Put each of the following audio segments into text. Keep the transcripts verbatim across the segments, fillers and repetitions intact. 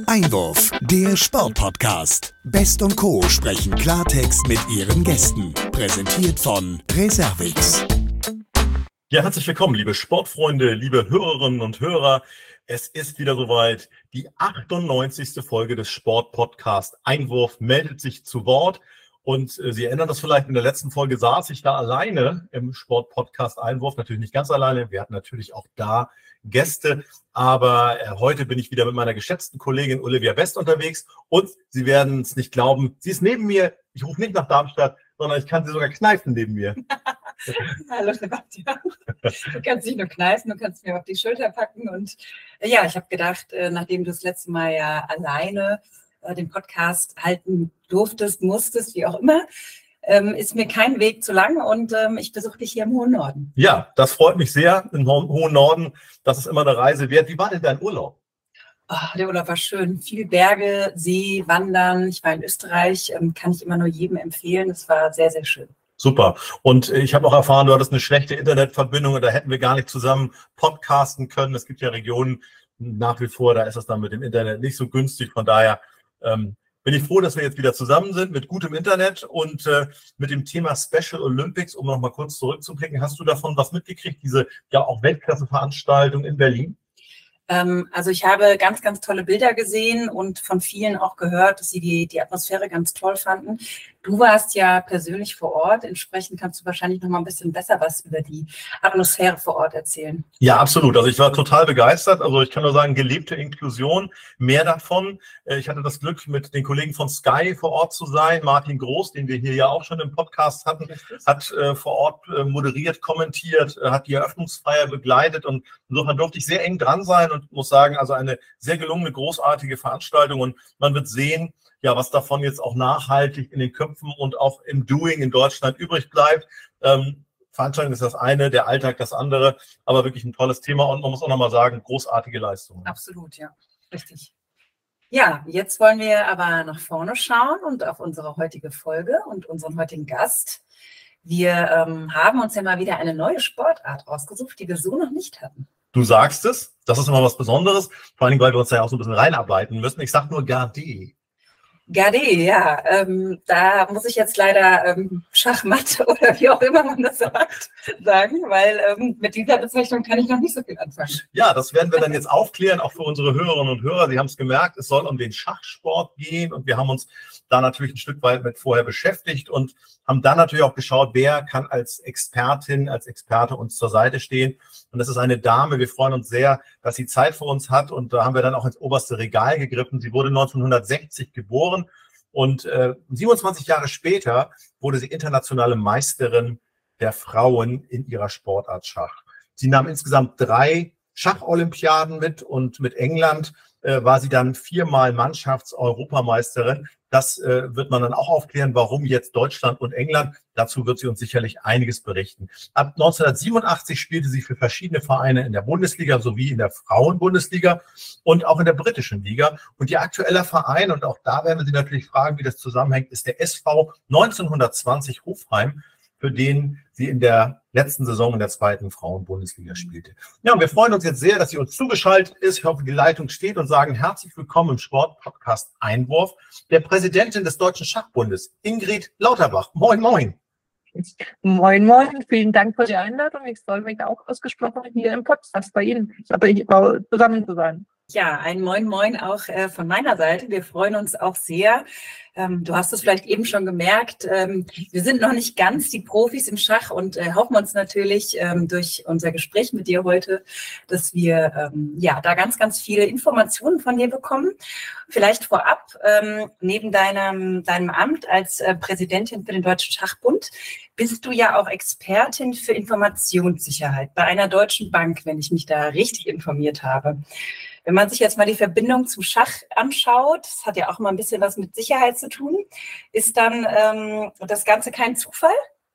Einwurf, der Sportpodcast. Best und Co. sprechen Klartext mit ihren Gästen. Präsentiert von Reservix. Ja, herzlich willkommen, liebe Sportfreunde, liebe Hörerinnen und Hörer. Es ist wieder soweit. Die achtundneunzigste Folge des Sportpodcast Einwurf meldet sich zu Wort. Und äh, Sie erinnern das vielleicht, in der letzten Folge saß ich da alleine im Sportpodcast Einwurf. Natürlich nicht ganz alleine. Wir hatten natürlich auch da Gäste. Aber äh, heute bin ich wieder mit meiner geschätzten Kollegin Olivia West unterwegs. Und Sie werden es nicht glauben, sie ist neben mir. Ich rufe nicht nach Darmstadt, sondern ich kann sie sogar kneifen neben mir. Hallo Sebastian. Du kannst nicht nur kneifen, du kannst mir auf die Schulter packen. Und äh, ja, ich habe gedacht, äh, nachdem du das letzte Mal ja alleine äh, den Podcast halten durftest, musstest, wie auch immer, ähm, ist mir kein Weg zu lang und ähm, ich besuche dich hier im hohen Norden. Ja, das freut mich sehr, im ho- hohen Norden. Das ist immer eine Reise wert. Wie war denn dein Urlaub? Oh, der Urlaub war schön. Viel Berge, See, Wandern. Ich war in Österreich, ähm, kann ich immer nur jedem empfehlen. Es war sehr, sehr schön. Super. Und ich habe auch erfahren, du hattest eine schlechte Internetverbindung und da hätten wir gar nicht zusammen podcasten können. Es gibt ja Regionen nach wie vor, da ist es dann mit dem Internet nicht so günstig. Von daher ähm, bin ich froh, dass wir jetzt wieder zusammen sind mit gutem Internet und äh, mit dem Thema Special Olympics, um noch mal kurz zurückzublicken. Hast du davon was mitgekriegt, diese ja auch Weltklasse-Veranstaltung in Berlin? Ähm, also ich habe ganz, ganz tolle Bilder gesehen und von vielen auch gehört, dass sie die, die Atmosphäre ganz toll fanden. Du warst ja persönlich vor Ort, entsprechend kannst du wahrscheinlich noch mal ein bisschen besser was über die Atmosphäre vor Ort erzählen. Ja, absolut. Also ich war total begeistert. Also ich kann nur sagen, gelebte Inklusion, mehr davon. Ich hatte das Glück, mit den Kollegen von Sky vor Ort zu sein. Martin Groß, den wir hier ja auch schon im Podcast hatten, hat äh, vor Ort äh, moderiert, kommentiert, äh, hat die Eröffnungsfeier begleitet und insofern durfte ich sehr eng dran sein und muss sagen, also eine sehr gelungene, großartige Veranstaltung und man wird sehen, ja, was davon jetzt auch nachhaltig in den Köpfen und auch im Doing in Deutschland übrig bleibt. Ähm, Veranstaltung ist das eine, der Alltag das andere, aber wirklich ein tolles Thema und man muss auch nochmal sagen, großartige Leistungen. Absolut, ja, richtig. Ja, jetzt wollen wir aber nach vorne schauen und auf unsere heutige Folge und unseren heutigen Gast. Wir ähm, haben uns ja mal wieder eine neue Sportart rausgesucht, die wir so noch nicht hatten. Du sagst es, das ist immer was Besonderes, vor allem, weil wir uns da ja auch so ein bisschen reinarbeiten müssen. Ich sag nur Gardé. Gardé, ja, ähm, da muss ich jetzt leider ähm, Schachmatt oder wie auch immer man das sagt, sagen, weil ähm, mit dieser Bezeichnung kann ich noch nicht so viel anfangen. Ja, das werden wir dann jetzt aufklären, auch für unsere Hörerinnen und Hörer. Sie haben es gemerkt, es soll um den Schachsport gehen und wir haben uns da natürlich ein Stück weit mit vorher beschäftigt und haben dann natürlich auch geschaut, wer kann als Expertin, als Experte uns zur Seite stehen. Und das ist eine Dame, wir freuen uns sehr, dass sie Zeit für uns hat und da haben wir dann auch ins oberste Regal gegriffen. Sie wurde neunzehnhundertsechzig geboren und äh, siebenundzwanzig Jahre später wurde sie internationale Meisterin der Frauen in ihrer Sportart Schach. Sie nahm insgesamt drei Schacholympiaden mit und mit England äh, war sie dann viermal Mannschafts-Europameisterin. Das äh, wird man dann auch aufklären, warum jetzt Deutschland und England. Dazu wird sie uns sicherlich einiges berichten. Ab neunzehnhundertsiebenundachtzig spielte sie für verschiedene Vereine in der Bundesliga sowie in der Frauenbundesliga und auch in der britischen Liga. Und ihr aktueller Verein, und auch da werden wir Sie natürlich fragen, wie das zusammenhängt, ist der S V neunzehnhundertzwanzig Hofheim, für den sie in der letzten Saison in der zweiten Frauenbundesliga spielte. Ja, und wir freuen uns jetzt sehr, dass sie uns zugeschaltet ist. Ich hoffe, die Leitung steht und sagen herzlich willkommen im Sportpodcast Einwurf der Präsidentin des Deutschen Schachbundes, Ingrid Lauterbach. Moin, moin. Moin, moin. Vielen Dank für die Einladung. Ich freue mich auch ausgesprochen, hier im Podcast bei Ihnen aber ich, zusammen zu sein. Ja, ein Moin Moin auch äh, von meiner Seite. Wir freuen uns auch sehr. Ähm, du hast es vielleicht eben schon gemerkt. Ähm, wir sind noch nicht ganz die Profis im Schach und äh, hoffen uns natürlich ähm, durch unser Gespräch mit dir heute, dass wir ähm, ja da ganz, ganz viele Informationen von dir bekommen. Vielleicht vorab, ähm, neben deinem, deinem Amt als äh, Präsidentin für den Deutschen Schachbund bist du ja auch Expertin für Informationssicherheit bei einer deutschen Bank, wenn ich mich da richtig informiert habe. Wenn man sich jetzt mal die Verbindung zum Schach anschaut, das hat ja auch immer ein bisschen was mit Sicherheit zu tun, ist dann ähm, das Ganze kein Zufall?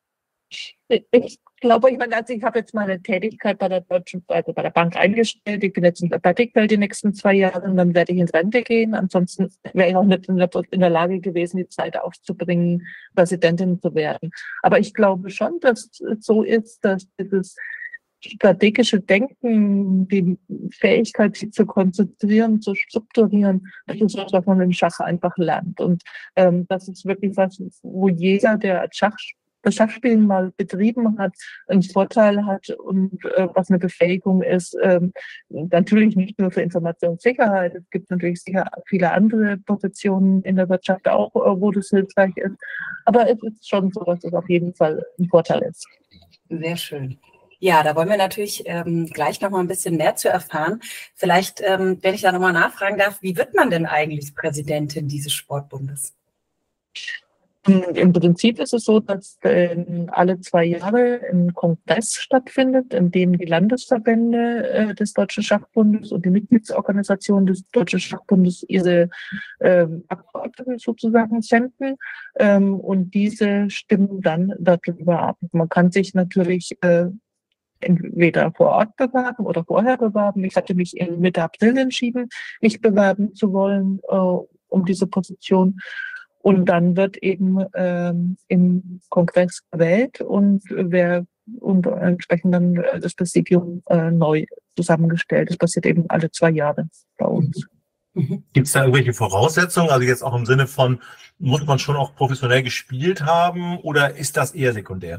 Ich glaube, ich meine, also ich habe jetzt meine Tätigkeit bei der Deutschen, also bei der Bank eingestellt. Ich bin jetzt in der Fertigwelt die nächsten zwei Jahre und dann werde ich in Rente gehen. Ansonsten wäre ich auch nicht in der, in der Lage gewesen, die Zeit aufzubringen, Präsidentin zu werden. Aber ich glaube schon, dass es so ist, dass dieses strategische Denken, die Fähigkeit, sich zu konzentrieren, zu strukturieren, das ist was, was man im Schach einfach lernt. Und ähm, das ist wirklich was, wo jeder, der Schach, das Schachspielen mal betrieben hat, einen Vorteil hat und äh, was eine Befähigung ist. Ähm, natürlich nicht nur für Informationssicherheit, es gibt natürlich sicher viele andere Positionen in der Wirtschaft auch, äh, wo das hilfreich ist. Aber es ist schon so, dass es auf jeden Fall ein Vorteil ist. Sehr schön. Ja, da wollen wir natürlich ähm, gleich noch mal ein bisschen mehr zu erfahren. Vielleicht, ähm, wenn ich da noch mal nachfragen darf, wie wird man denn eigentlich Präsidentin dieses Sportbundes? Im Prinzip ist es so, dass äh, alle zwei Jahre ein Kongress stattfindet, in dem die Landesverbände äh, des Deutschen Schachbundes und die Mitgliedsorganisationen des Deutschen Schachbundes ihre äh, Abgeordneten sozusagen senden. Ähm, und diese stimmen dann darüber ab. Man kann sich natürlich äh, entweder vor Ort bewerben oder vorher bewerben. Ich hatte mich in Mitte April entschieden, mich bewerben zu wollen äh, um diese Position. Und dann wird eben ähm, im Kongress gewählt und wer und entsprechend dann das Präsidium äh, neu zusammengestellt. Das passiert eben alle zwei Jahre bei uns. Mhm. Gibt es da irgendwelche Voraussetzungen? Also jetzt auch im Sinne von, muss man schon auch professionell gespielt haben oder ist das eher sekundär?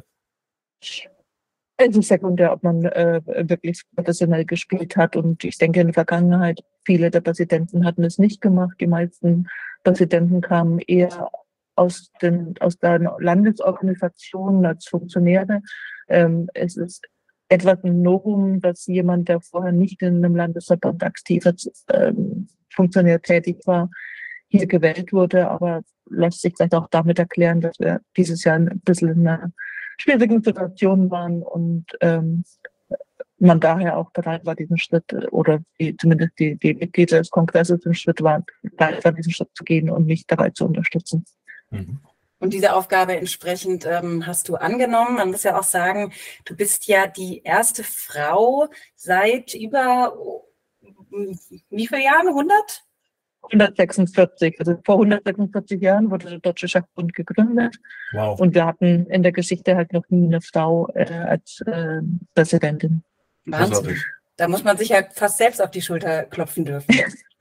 Es ist sekundär, ob man äh, wirklich professionell gespielt hat. Und ich denke, in der Vergangenheit, viele der Präsidenten hatten es nicht gemacht. Die meisten Präsidenten kamen eher aus, den, aus der Landesorganisation als Funktionäre. Ähm, es ist etwas ein Novum, dass jemand, der vorher nicht in einem Landesverband aktiv als ähm, Funktionär tätig war, hier gewählt wurde. Aber lässt sich vielleicht auch damit erklären, dass wir dieses Jahr ein bisschen in einer schwierigen Situationen waren und ähm, man daher auch bereit war, diesen Schritt oder die, zumindest die, die Mitglieder des Kongresses den Schritt waren, bereit war, diesen Schritt zu gehen und mich dabei zu unterstützen. Mhm. Und diese Aufgabe entsprechend ähm, hast du angenommen. Man muss ja auch sagen, du bist ja die erste Frau seit über wie viele Jahren? hundert? hundertsechsundvierzig, also vor hundertsechsundvierzig Jahren wurde der Deutsche Schachbund gegründet. Wow. Und wir hatten in der Geschichte halt noch nie eine Frau äh, als äh, Präsidentin. Wahnsinn. Da muss man sich halt fast selbst auf die Schulter klopfen dürfen.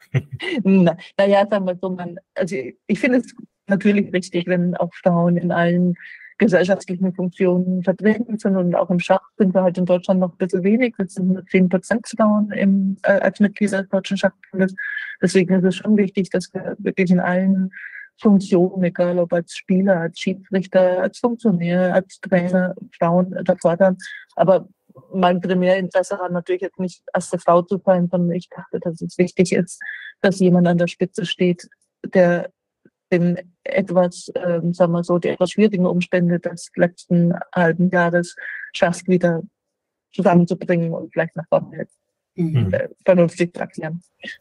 Na, naja, sagen wir so, man, also ich finde es natürlich richtig, wenn auch Frauen in allen gesellschaftlichen Funktionen vertreten sind und auch im Schach sind wir halt in Deutschland noch ein bisschen wenig. Wir sind nur zehn Prozent Frauen im, äh, als Mitglieder des Deutschen Schachbundes. Deswegen ist es schon wichtig, dass wir wirklich in allen Funktionen, egal ob als Spieler, als Schiedsrichter, als Funktionär, als Trainer, Frauen da fordern. Aber mein Primärinteresse war natürlich jetzt nicht erste Frau zu sein, sondern ich dachte, dass es wichtig ist, dass jemand an der Spitze steht, der den etwas, ähm, sagen wir so, die etwas schwierigen Umstände des letzten halben Jahres schafft, wieder zusammenzubringen und vielleicht nach vorne Mhm. äh, vernünftig zu erklären.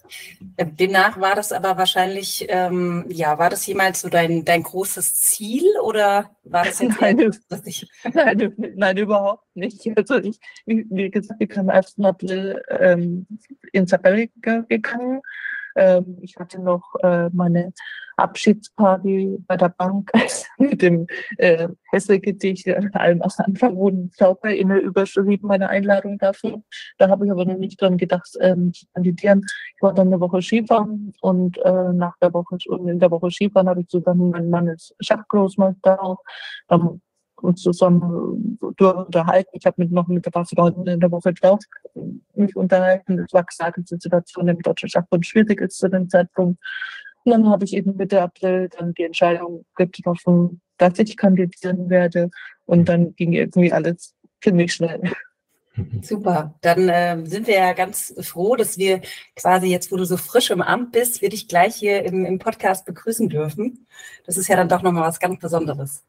Demnach war das aber wahrscheinlich, ähm, ja, war das jemals so dein, dein großes Ziel oder war das jetzt Nein, eher nein, nein, überhaupt nicht. Also ich, wie, wie gesagt, ich bin am ersten April ähm, ins Amerika gegangen. Ähm, ich hatte noch äh, meine Abschiedsparty bei der Bank mit dem äh, Hesse-Gedicht an allem am Anfang wurden ZauberInnen überschrieben, meine Einladung dafür. Da habe ich aber noch nicht dran gedacht, ähm, zu kandidieren. Ich war dann eine Woche Skifahren und äh, nach der Woche und in der Woche Skifahren habe ich zusammen mit meinem Mann ist Schachgroßmeister auch ähm, uns zusammen unterhalten. Ich habe mit noch mit ein paar Freunden in der Woche drauf mich unterhalten. Es war klar, dass die Situation im Deutschen Schachbund schwierig ist zu dem Zeitpunkt. Und dann habe ich eben Mitte April dann die Entscheidung getroffen, dass ich kandidieren werde. Und dann ging irgendwie alles ziemlich schnell. Super, dann äh, sind wir ja ganz froh, dass wir quasi jetzt, wo du so frisch im Amt bist, wir dich gleich hier im, im Podcast begrüßen dürfen. Das ist ja dann doch nochmal was ganz Besonderes.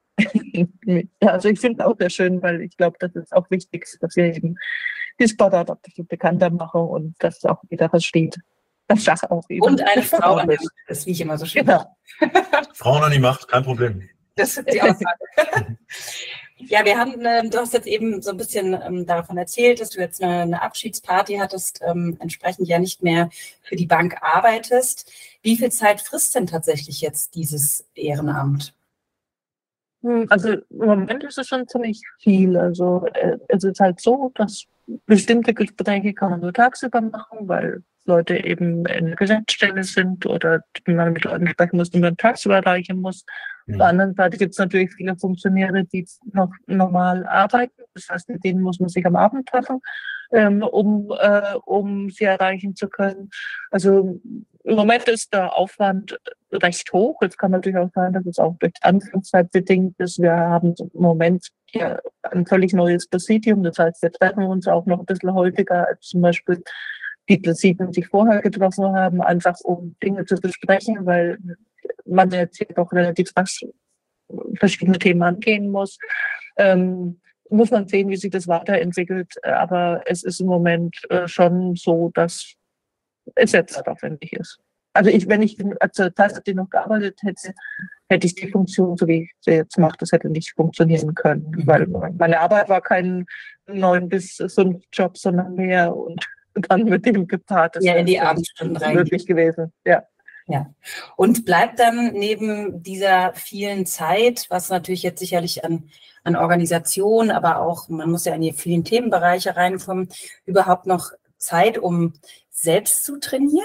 Ja, also ich finde es auch sehr schön, weil ich glaube, das ist auch wichtig, dass wir eben die Sportart auch ein bisschen bekannter machen und dass auch jeder versteht, dass Schach auch eben und eine Frau an der Macht ist, wie ich immer so schön sage. Genau. Frauen an die Macht, kein Problem. Das ist die Aussage. Ja, wir haben, äh, du hast jetzt eben so ein bisschen ähm, davon erzählt, dass du jetzt eine, eine Abschiedsparty hattest, ähm, entsprechend ja nicht mehr für die Bank arbeitest. Wie viel Zeit frisst denn tatsächlich jetzt dieses Ehrenamt? Also im Moment ist es schon ziemlich viel. Also äh, es ist halt so, dass bestimmte Gespräche kann man nur tagsüber machen, weil Leute eben in der Geschäftsstelle sind oder man mit Leuten sprechen muss, die man tagsüber erreichen muss. Mhm. Auf der anderen Seite gibt es natürlich viele Funktionäre, die noch normal arbeiten. Das heißt, mit denen muss man sich am Abend treffen, ähm, um, äh, um sie erreichen zu können. Also im Moment ist der Aufwand recht hoch. Es kann natürlich auch sein, dass es auch durch Anfangszeit bedingt ist. Wir haben im Moment hier ein völlig neues Präsidium. Das heißt, wir treffen uns auch noch ein bisschen häufiger als zum Beispiel die Präsidien sich vorher getroffen haben, einfach um Dinge zu besprechen, weil man jetzt hier doch relativ rasch verschiedene Themen angehen muss. Ähm, muss man sehen, wie sich das weiterentwickelt. Aber es ist im Moment äh, schon so, dass es jetzt halt aufwendig ist. Also ich, wenn ich als Teilzeit noch gearbeitet hätte, hätte ich die Funktion, so wie ich sie jetzt mache, das hätte nicht funktionieren können. Mhm. Weil meine Arbeit war kein neun bis fünf Job, sondern mehr und dann mit dem gepaart. Ja, in die Abendstunden rein. Möglich gewesen, ja. Ja. Und bleibt dann neben dieser vielen Zeit, was natürlich jetzt sicherlich an, an Organisation, aber auch, man muss ja in die vielen Themenbereiche reinkommen, überhaupt noch Zeit, um selbst zu trainieren?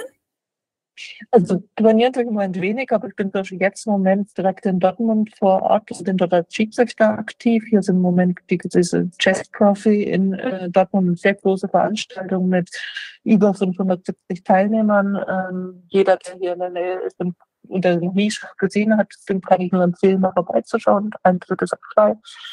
Also trainieren tue ich im Moment wenig, aber ich bin jetzt im Moment direkt in Dortmund vor Ort. Ich bin dort als Schiedsrichter aktiv. Hier sind im Moment die, diese Chess Trophy in äh, Dortmund, eine sehr große Veranstaltung mit über fünfhundertsiebzig Teilnehmern. Ähm, jeder, der hier in der Nähe ist und der noch nie Schach gesehen hat, dem kann ich nur empfehlen, mal vorbeizuschauen. Ein drittes auch frei.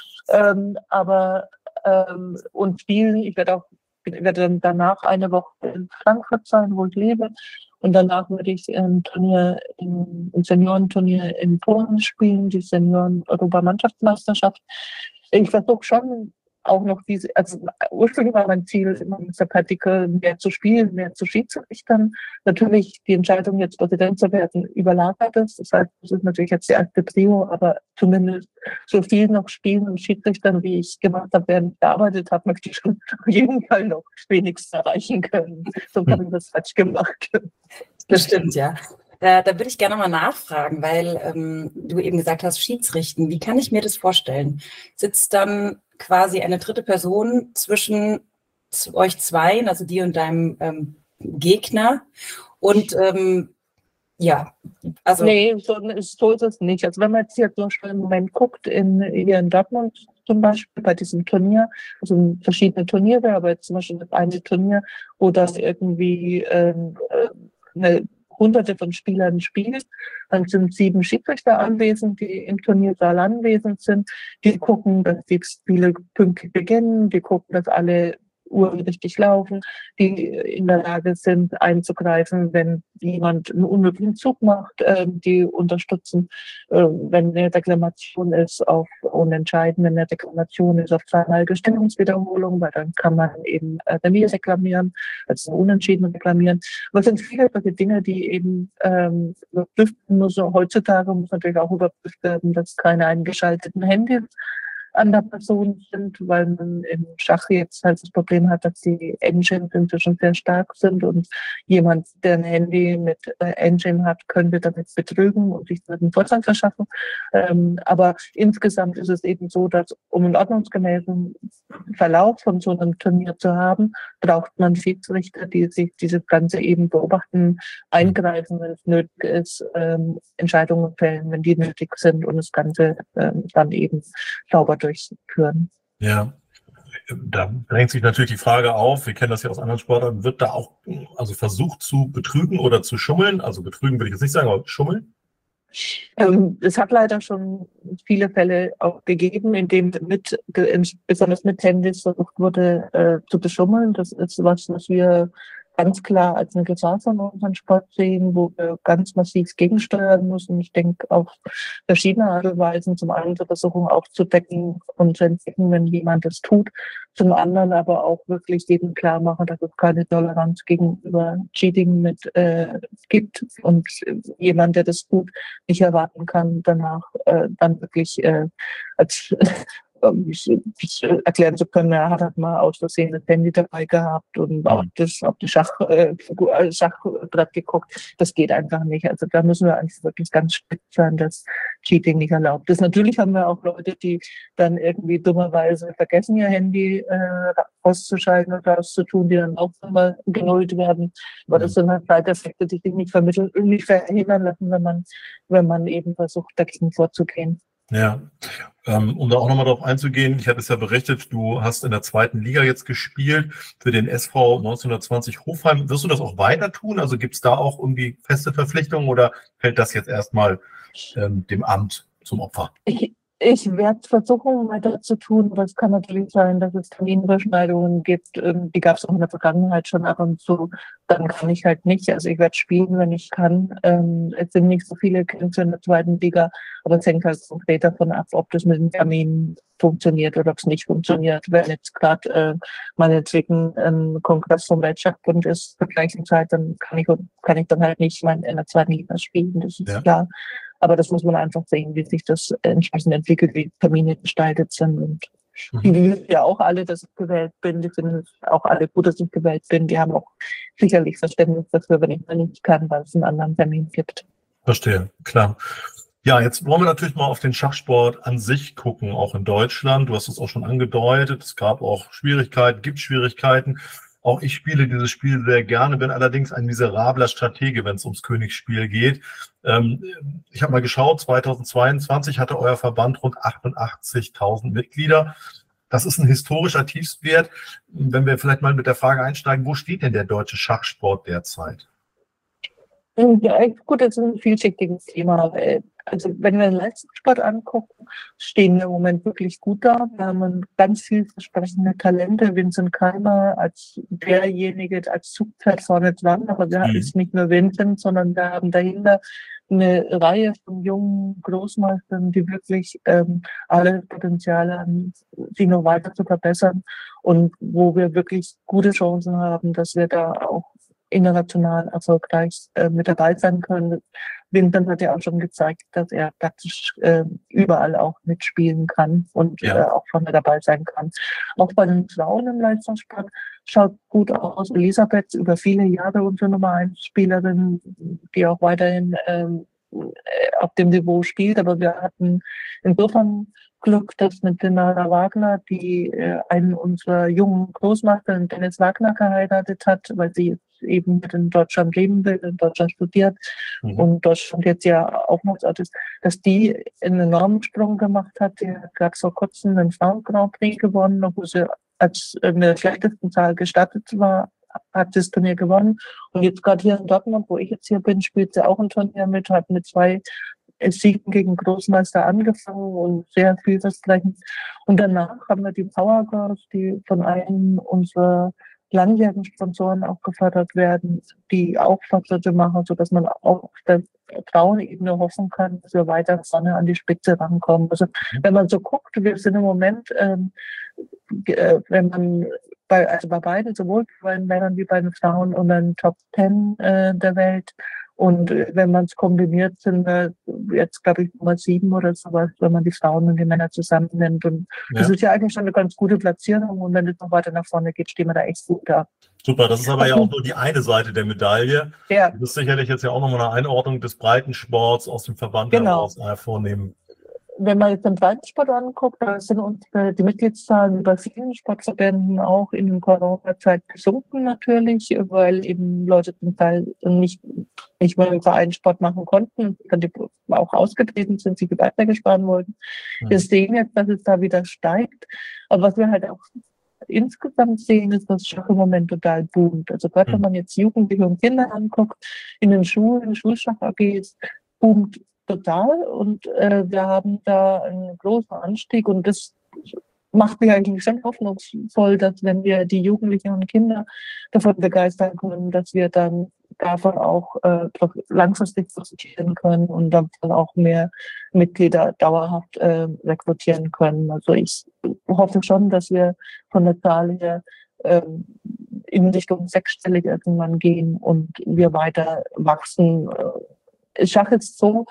Ähm, aber ähm, und spielen, ich werde auch ich werde dann danach eine Woche in Frankfurt sein, wo ich lebe. Und danach würde ich ein Turnier, ein Seniorenturnier in Polen spielen, die Senioren-Europamannschaftsmeisterschaft. Ich versuche schon auch noch diese, also ursprünglich war mein Ziel, immer mit der Partikel mehr zu spielen, mehr zu schiedsrichtern. Natürlich die Entscheidung, jetzt Präsident zu werden, überlagert ist. Das heißt, das ist natürlich jetzt die erste Trio, aber zumindest so viel noch spielen und Schiedsrichtern, wie ich gemacht habe, während ich gearbeitet habe, möchte ich schon auf jeden Fall noch wenigstens erreichen können. So habe ich das falsch gemacht. Das stimmt, ja. Da, da würde ich gerne mal nachfragen, weil ähm, du eben gesagt hast, Schiedsrichten. Wie kann ich mir das vorstellen? Sitzt dann quasi eine dritte Person zwischen euch zwei, also dir und deinem ähm, Gegner? Und ähm, ja, also... Nee, so, so ist es nicht. Also wenn man jetzt hier zum Beispiel im Moment guckt, in, hier in Dortmund zum Beispiel bei diesem Turnier, also verschiedene Turniere, aber jetzt zum Beispiel das eine Turnier, wo das irgendwie ähm, eine Hunderte von Spielern spielt. Dann sind sieben Schiedsrichter anwesend, die im Turniersaal anwesend sind. Die gucken, dass die Spiele pünktlich beginnen. Die gucken, dass alle Uhren richtig laufen, die in der Lage sind, einzugreifen, wenn jemand einen unmöglichen Zug macht. Äh, die unterstützen, äh, wenn eine Deklamation ist, auf Unentschieden, wenn eine Deklamation ist, auf zweimal Gestellungswiederholung, weil dann kann man eben äh, Remis reklamieren, also Unentschieden reklamieren. Aber es sind viele solche Dinge, die eben ähm, überprüft muss. Heutzutage muss natürlich auch überprüft werden, dass keine eingeschalteten Handys an der Person sind, weil man im Schach jetzt halt das Problem hat, dass die Engines inzwischen sehr stark sind und jemand, der ein Handy mit äh, Engine hat, könnte damit betrügen und sich einen Vorteil verschaffen. Ähm, aber insgesamt ist es eben so, dass um einen ordnungsgemäßen Verlauf von so einem Turnier zu haben, braucht man Schiedsrichter, die sich dieses Ganze eben beobachten, eingreifen, wenn es nötig ist, ähm, Entscheidungen fällen, wenn die nötig sind und das Ganze ähm, dann eben sauber durchführen. Ja, da drängt sich natürlich die Frage auf, wir kennen das ja aus anderen Sportarten, wird da auch also versucht zu betrügen oder zu schummeln? Also betrügen würde ich jetzt nicht sagen, aber schummeln? Ähm, es hat leider schon viele Fälle auch gegeben, in denen mit, besonders mit Handys versucht wurde äh, zu beschummeln. Das ist was, was wir ganz klar als eine Gefahr von unserem Sport sehen, wo wir ganz massiv gegensteuern müssen. Ich denke auf verschiedene Art und Weisen. Zum einen zur Versuchung aufzudecken und zu entdecken, wenn jemand das tut. Zum anderen aber auch wirklich jedem klar machen, dass es keine Toleranz gegenüber Cheating mit äh, gibt und jemand, der das tut, nicht erwarten kann, danach äh, dann wirklich äh, als ähm, erklären zu können, er hat halt mal aus Versehen das Handy dabei gehabt und auf das, auf die Schach, äh, Schachbrett geguckt. Das geht einfach nicht. Also da müssen wir eigentlich wirklich ganz strikt sein, dass Cheating nicht erlaubt ist. Natürlich haben wir auch Leute, die dann irgendwie dummerweise vergessen, ihr Handy äh, auszuschalten oder auszutun, die dann auch immer genullt werden. Aber das sind halt Seiteffekte, die sich nicht vermitteln, nicht verhindern lassen, wenn man, wenn man eben versucht, dagegen vorzugehen. Ja, ähm, um da auch nochmal drauf einzugehen, ich hatte es ja berichtet, du hast in der zweiten Liga jetzt gespielt für den S V neunzehnhundertzwanzig Hofheim. Wirst du das auch weiter tun? Also gibt es da auch irgendwie feste Verpflichtungen oder fällt das jetzt erstmal ähm, dem Amt zum Opfer? Ich, ich werde versuchen, weiter zu tun, aber es kann natürlich sein, dass es Terminüberschneidungen gibt. Die gab es auch in der Vergangenheit schon ab und zu. Dann kann ich halt nicht. Also ich werde spielen, wenn ich kann. Ähm, es sind nicht so viele Kämpfe in der zweiten Liga, aber es hängt halt konkret davon ab, ob das mit dem Termin funktioniert oder ob es nicht funktioniert. Wenn jetzt gerade äh, meinetwegen ein Kongress vom Weltschachbund ist zur gleichen Zeit, dann kann ich kann ich dann halt nicht mein, in der zweiten Liga spielen, das ist ja klar. Aber das muss man einfach sehen, wie sich das entsprechend entwickelt, wie Termine gestaltet sind. Und mhm. die wissen ja auch alle, dass ich gewählt bin. Die finden auch alle gut, dass ich gewählt bin. Die haben auch sicherlich Verständnis dafür, wenn ich mal nicht kann, weil es einen anderen Termin gibt. Verstehe, klar. Ja, jetzt wollen wir natürlich mal auf den Schachsport an sich gucken, auch in Deutschland. Du hast es auch schon angedeutet. Es gab auch Schwierigkeiten, gibt Schwierigkeiten. Auch ich spiele dieses Spiel sehr gerne, bin allerdings ein miserabler Stratege, wenn es ums Königsspiel geht. Ähm, ich habe mal geschaut, zweitausendzweiundzwanzig hatte euer Verband rund achtundachtzigtausend Mitglieder. Das ist ein historischer Tiefstwert. Wenn wir vielleicht mal mit der Frage einsteigen, wo steht denn der deutsche Schachsport derzeit? Ja, gut, das ist ein vielschichtiges Thema. Also wenn wir den Leistungssport angucken, stehen wir im Moment wirklich gut da. Wir haben ganz vielversprechende Talente. Vincent Keimer als derjenige, als Zugpferd vorne dran. Aber wir haben mhm. jetzt nicht nur Vincent, sondern wir haben dahinter eine Reihe von jungen Großmeistern, die wirklich ähm, alle Potenzial haben, sich noch weiter zu verbessern und wo wir wirklich gute Chancen haben, dass wir da auch international erfolgreich äh, mit dabei sein können. Vincent hat ja auch schon gezeigt, dass er praktisch äh, überall auch mitspielen kann und ja. äh, auch vorne dabei sein kann. Auch bei den Frauen im Leistungssport schaut gut aus. Elisabeth über viele Jahre unsere Nummer eins Spielerin, die auch weiterhin ähm, auf dem Niveau spielt. Aber wir hatten insofern Glück, dass mit Dinara Wagner, die äh, einen unserer jungen Großmeister, Dennis Wagner, geheiratet hat, weil sie eben in Deutschland leben will, in Deutschland studiert mhm. und Deutschland jetzt ja Aufenthaltsort ist, dass die einen enormen Sprung gemacht hat. Die hat gerade vor kurzem den Frauen-Grand Prix gewonnen, obwohl sie als in der schlechtesten Zahl gestartet war, hat das Turnier gewonnen. Und jetzt gerade hier in Dortmund, wo ich jetzt hier bin, spielt sie auch ein Turnier mit, hat mit zwei Siegen gegen Großmeister angefangen und sehr vielversprechend. Und danach haben wir die Power Girls, die von einem unserer langjährigen Sponsoren auch gefördert werden, die auch Fortschritte machen, sodass man auch auf der Frauenebene hoffen kann, dass wir weiter vorne an die Spitze rankommen. Also wenn man so guckt, wir sind im Moment, ähm, äh, wenn man bei, also bei beiden, sowohl bei den Männern wie bei den Frauen, unter den Top Ten äh, der Welt. Und wenn man es kombiniert, sind wir jetzt, glaube ich, Nummer sieben oder sowas, wenn man die Frauen und die Männer zusammen nimmt. Und ja. das ist ja eigentlich schon eine ganz gute Platzierung. Und wenn es noch weiter nach vorne geht, stehen wir da echt gut da. Super, das ist aber ja auch nur die eine Seite der Medaille. Ja. Das ist sicherlich jetzt ja auch nochmal eine Einordnung des Breitensports aus dem Verband genau. heraus äh, vornehmen. Wenn man jetzt den Breitensport anguckt, da sind unsere, die Mitgliedszahlen bei vielen Sportverbänden auch in der Corona-Zeit gesunken natürlich, weil eben Leute zum Teil nicht, nicht mehr im Verein Sport machen konnten, dann die auch ausgetreten sind, sich weitergesparen wollten. Mhm. Wir sehen jetzt, dass es da wieder steigt. Aber was wir halt auch insgesamt sehen, ist, dass Schach im Moment total boomt. Also gerade wenn man jetzt Jugendliche und Kinder anguckt, in den Schulen, Schulschach-A Gs, boomt total und äh, wir haben da einen großen Anstieg und das macht mich eigentlich schon hoffnungsvoll, dass wenn wir die Jugendlichen und Kinder davon begeistern können, dass wir dann davon auch äh, langfristig profitieren können und dann auch mehr Mitglieder dauerhaft äh, rekrutieren können. Also ich hoffe schon, dass wir von der Zahl her äh, in Richtung sechsstellig irgendwann gehen und wir weiter wachsen. Schach ist so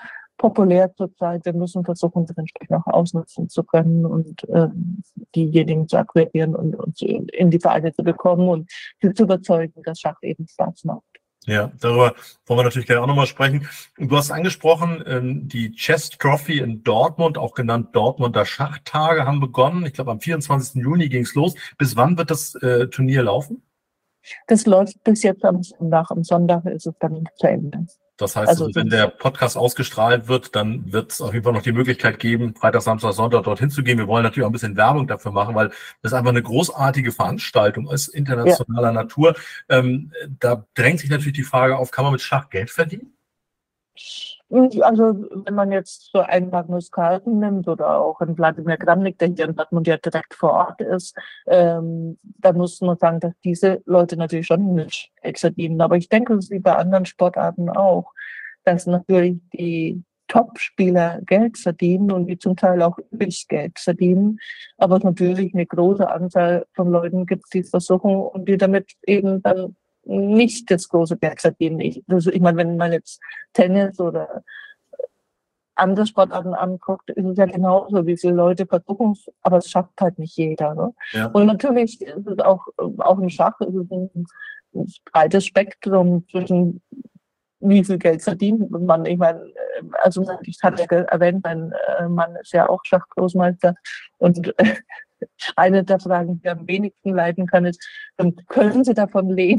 populär zurzeit. Wir müssen versuchen, das entsprechend auch ausnutzen zu können und ähm, diejenigen zu akquirieren und, und zu, in die Vereine zu bekommen und zu überzeugen, dass Schach eben Spaß macht. Ja, darüber wollen wir natürlich gerne auch nochmal sprechen. Du hast angesprochen, die Chess Trophy in Dortmund, auch genannt Dortmunder Schachtage, haben begonnen. Ich glaube, am vierundzwanzigsten Juni ging es los. Bis wann wird das äh, Turnier laufen? Das läuft bis jetzt am Sonntag. Am Sonntag ist es dann zu Ende. Das heißt, also, also, wenn der Podcast ausgestrahlt wird, dann wird es auf jeden Fall noch die Möglichkeit geben, Freitag, Samstag, Sonntag dorthin zu gehen. Wir wollen natürlich auch ein bisschen Werbung dafür machen, weil das einfach eine großartige Veranstaltung ist, internationaler ja. Natur. Ähm, da drängt sich natürlich die Frage auf, kann man mit Schach Geld verdienen? Also wenn man jetzt so einen Magnus Carlsen nimmt oder auch einen Wladimir Kramnik, der hier in Dortmund ja direkt vor Ort ist, ähm, dann muss man sagen, dass diese Leute natürlich schon nicht Geld verdienen. Aber ich denke, das ist wie bei anderen Sportarten auch, dass natürlich die Top-Spieler Geld verdienen und die zum Teil auch üppig Geld verdienen. Aber es natürlich eine große Anzahl von Leuten gibt, die es versuchen und die damit eben dann nicht das große Geld verdienen. Ich, also ich meine, wenn man jetzt Tennis oder andere Sportarten anguckt, ist es ja genauso, wie viele Leute versuchen es, aber es schafft halt nicht jeder. Ne? Ja. Und natürlich ist es auch, auch im Schach ist es ein, ein breites Spektrum zwischen wie viel Geld verdient man. Ich meine, also ich hatte ja erwähnt, mein Mann ist ja auch Schachgroßmeister und eine der Fragen, die am wenigsten leiden kann, ist, können Sie davon leben?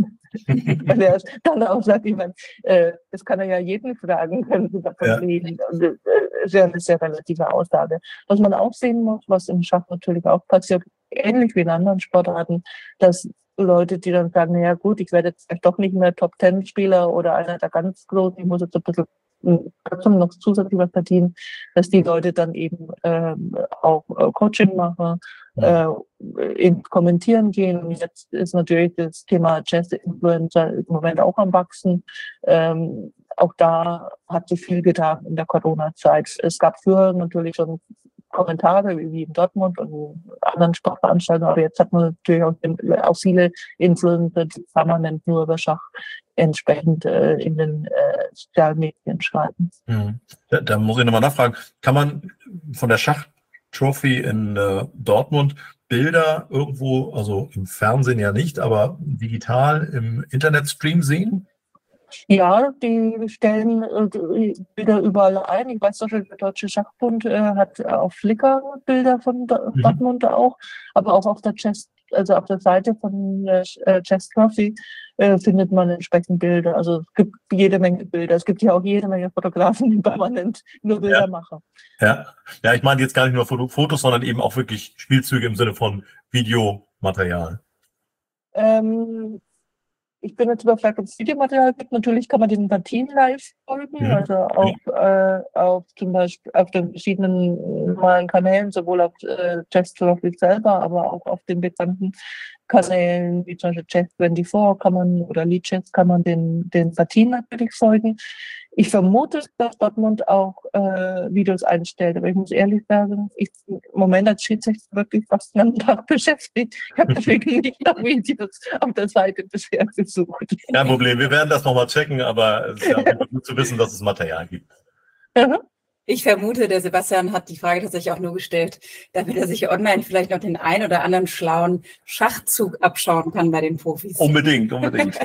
Weil er dann auch sagt, ich meine, äh, das kann er ja jeden fragen, können Sie davon ja. leben? Und, äh, ist ja eine sehr relative Aussage. Was man auch sehen muss, was im Schach natürlich auch passiert, ähnlich wie in anderen Sportarten, dass Leute, die dann sagen, ja gut, ich werde jetzt doch nicht mehr Top-Ten-Spieler oder einer der ganz Großen, ich muss jetzt ein bisschen trotzdem noch zusätzlich was verdienen, dass die Leute dann eben ähm, auch äh, Coaching machen, äh, in Kommentieren gehen. Und jetzt ist natürlich das Thema Chess-Influencer im Moment auch am Wachsen. Ähm, auch da hat sich viel getan in der Corona-Zeit. Es gab früher natürlich schon Kommentare wie in Dortmund und in anderen Sportveranstaltungen, aber jetzt hat man natürlich auch, auch viele Influencer, die permanent nur über Schach entsprechend äh, in den äh, sozialen Medien schreiben. Mhm. Da, da muss ich nochmal nachfragen, kann man von der Schach-Trophy in äh, Dortmund Bilder irgendwo, also im Fernsehen ja nicht, aber digital im Internetstream sehen? Ja, die stellen äh, Bilder überall ein. Ich weiß zum Beispiel, der Deutsche Schachbund äh, hat auf Flickr Bilder von mhm. Dortmund auch, aber auch auf der Chess, also auf der Seite von der äh, Chess Trophy äh, findet man entsprechend Bilder. Also es gibt jede Menge Bilder. Es gibt ja auch jede Menge Fotografen, die permanent nur Bilder ja. machen. Ja. ja, ich meine jetzt gar nicht nur Fotos, sondern eben auch wirklich Spielzüge im Sinne von Videomaterial. Ähm, Ich bin jetzt überfragt, ob es Videomaterial gibt. Natürlich kann man den Partien live folgen, ja. also auf, ja. äh, auf zum Beispiel auf den verschiedenen normalen Kanälen, sowohl auf äh, Chess Trophy selber, aber auch auf den bekannten Kanälen wie zum Beispiel Chess vierundzwanzig kann man oder Lichess kann man den, den Partien natürlich folgen. Ich vermute, dass Dortmund auch äh, Videos einstellt, aber ich muss ehrlich sagen, ich im Moment als Schiedsrichter wirklich fast den ganzen Tag beschäftigt. Ich habe deswegen nicht nach Videos auf der Seite bisher gesucht. Kein Problem, wir werden das nochmal checken, aber es ist ja gut zu wissen, dass es Material gibt. Mhm. Ich vermute, der Sebastian hat die Frage tatsächlich auch nur gestellt, damit er sich online vielleicht noch den ein oder anderen schlauen Schachzug abschauen kann bei den Profis. Unbedingt, unbedingt.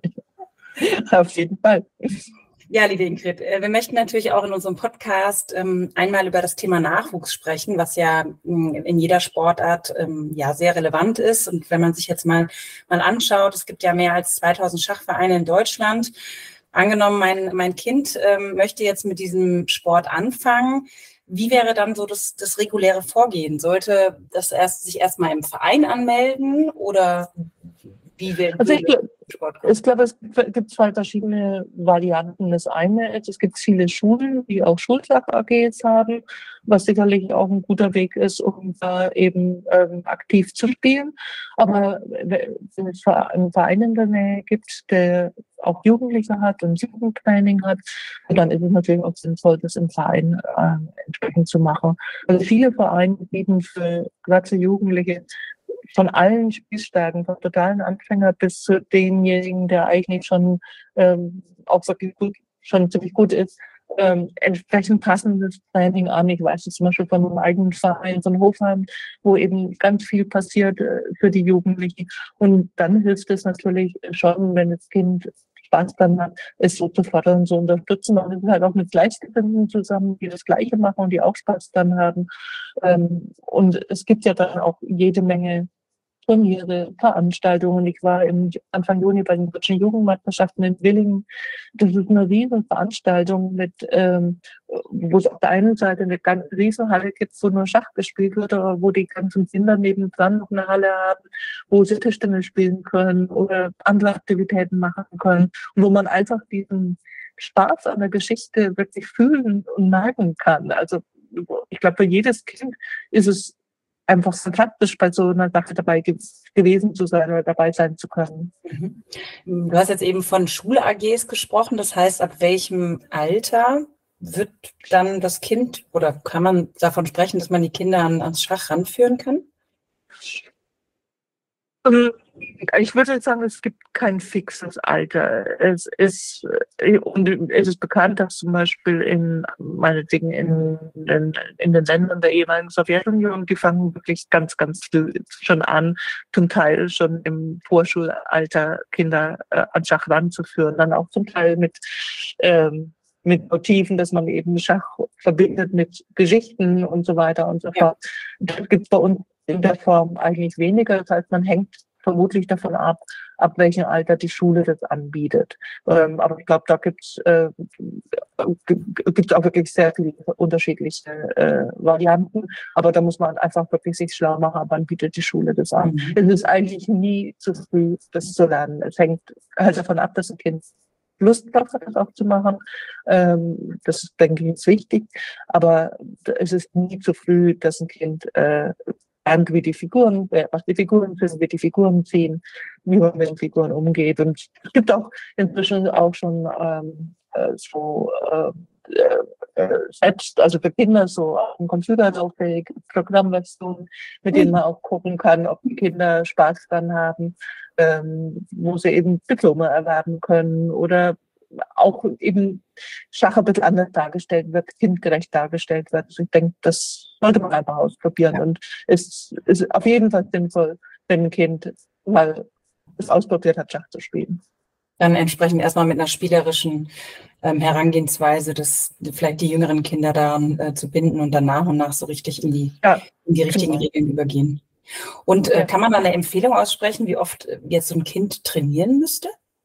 Auf jeden Fall. Ja, liebe Ingrid, wir möchten natürlich auch in unserem Podcast ähm, einmal über das Thema Nachwuchs sprechen, was ja ähm, in jeder Sportart ähm, ja sehr relevant ist. Und wenn man sich jetzt mal, mal anschaut, es gibt ja mehr als zweitausend Schachvereine in Deutschland. Angenommen, mein, mein Kind ähm, möchte jetzt mit diesem Sport anfangen. Wie wäre dann so das, das reguläre Vorgehen? Sollte das erst sich erstmal im Verein anmelden oder wie wäre also ich, ich glaube, es gibt zwei verschiedene Varianten. Das eine ist, es gibt viele Schulen, die auch Schulschach-A Gs haben, was sicherlich auch ein guter Weg ist, um da eben ähm, aktiv zu spielen. Aber wenn es einen Verein in der Nähe gibt, der auch Jugendliche hat und Jugendtraining hat, dann ist es natürlich auch sinnvoll, das im Verein äh, entsprechend zu machen. Also viele Vereine bieten für gerade für Jugendliche von allen Spielstärken, vom totalen Anfänger bis zu denjenigen, der eigentlich schon ähm, auch wirklich gut, schon ziemlich gut ist, ähm, entsprechend passendes Training an. Ich weiß es zum Beispiel von einem eigenen Verein, von Hofheim, wo eben ganz viel passiert äh, für die Jugendlichen. Und dann hilft es natürlich schon, wenn das Kind Spaß dann hat, es so zu fördern, so unterstützen. Und es ist halt auch mit Gleichgesinnten zusammen, die das Gleiche machen und die auch Spaß dann haben. Ähm, und es gibt ja dann auch jede Menge Turniere, Veranstaltungen. Ich war im Anfang Juni bei den Deutschen Jugendmeisterschaften in Willingen. Das ist eine riesen Veranstaltung mit, ähm, wo es auf der einen Seite eine ganz riesen Halle gibt, wo nur Schach gespielt wird, oder wo die ganzen Kinder nebendran noch eine Halle haben, wo sie Tischtennis spielen können oder andere Aktivitäten machen können, und wo man einfach diesen Spaß an der Geschichte wirklich fühlen und merken kann. Also ich glaube, für jedes Kind ist es einfach fantastisch, bei so einer Sache dabei ge- gewesen zu sein oder dabei sein zu können. Mhm. Du hast jetzt eben von Schul-A Gs gesprochen. Das heißt, ab welchem Alter wird dann das Kind, oder kann man davon sprechen, dass man die Kinder an, ans Schach ranführen kann? Ich würde sagen, es gibt kein fixes Alter. Es ist, und es ist bekannt, dass zum Beispiel in, meinetwegen in den, in den Ländern der ehemaligen Sowjetunion, die fangen wirklich ganz, ganz früh schon an, zum Teil schon im Vorschulalter Kinder äh, an Schach ranzuführen, dann auch zum Teil mit, ähm, mit Motiven, dass man eben Schach verbindet mit Geschichten und so weiter und so fort. Das gibt es bei uns in der Form eigentlich weniger. Das heißt, man hängt vermutlich davon ab, ab welchem Alter die Schule das anbietet. Ähm, aber ich glaube, da gibt's äh, gibt's auch wirklich sehr viele unterschiedliche äh, Varianten. Aber da muss man einfach wirklich sich schlau machen, wann bietet die Schule das an. Mhm. Es ist eigentlich nie zu früh, das zu lernen. Es hängt halt davon ab, dass ein Kind Lust drauf hat, das auch zu machen. Ähm, das ist, denke ich, ist wichtig. Aber es ist nie zu früh, dass ein Kind äh, lernt, wie die Figuren, was die Figuren sind, wie die Figuren ziehen, wie man mit den Figuren umgeht. Und es gibt auch inzwischen auch schon ähm, so äh, äh, selbst, also für Kinder so auf dem Computer lauffähige Programmversionen, mit denen man auch gucken kann, ob die Kinder Spaß dran haben, ähm, wo sie eben Diplome erwerben können oder auch eben Schach ein bisschen anders dargestellt wird, kindgerecht dargestellt wird. Also ich denke, das sollte man einfach ausprobieren. Ja. Und es ist auf jeden Fall sinnvoll, wenn ein Kind mal es ausprobiert hat, Schach zu spielen. Dann entsprechend erstmal mit einer spielerischen ähm, Herangehensweise, das vielleicht die jüngeren Kinder daran äh, zu binden und dann nach und nach so richtig in die, ja, in die richtigen genau. Regeln übergehen. Und äh, kann man da eine Empfehlung aussprechen, wie oft jetzt so ein Kind trainieren müsste?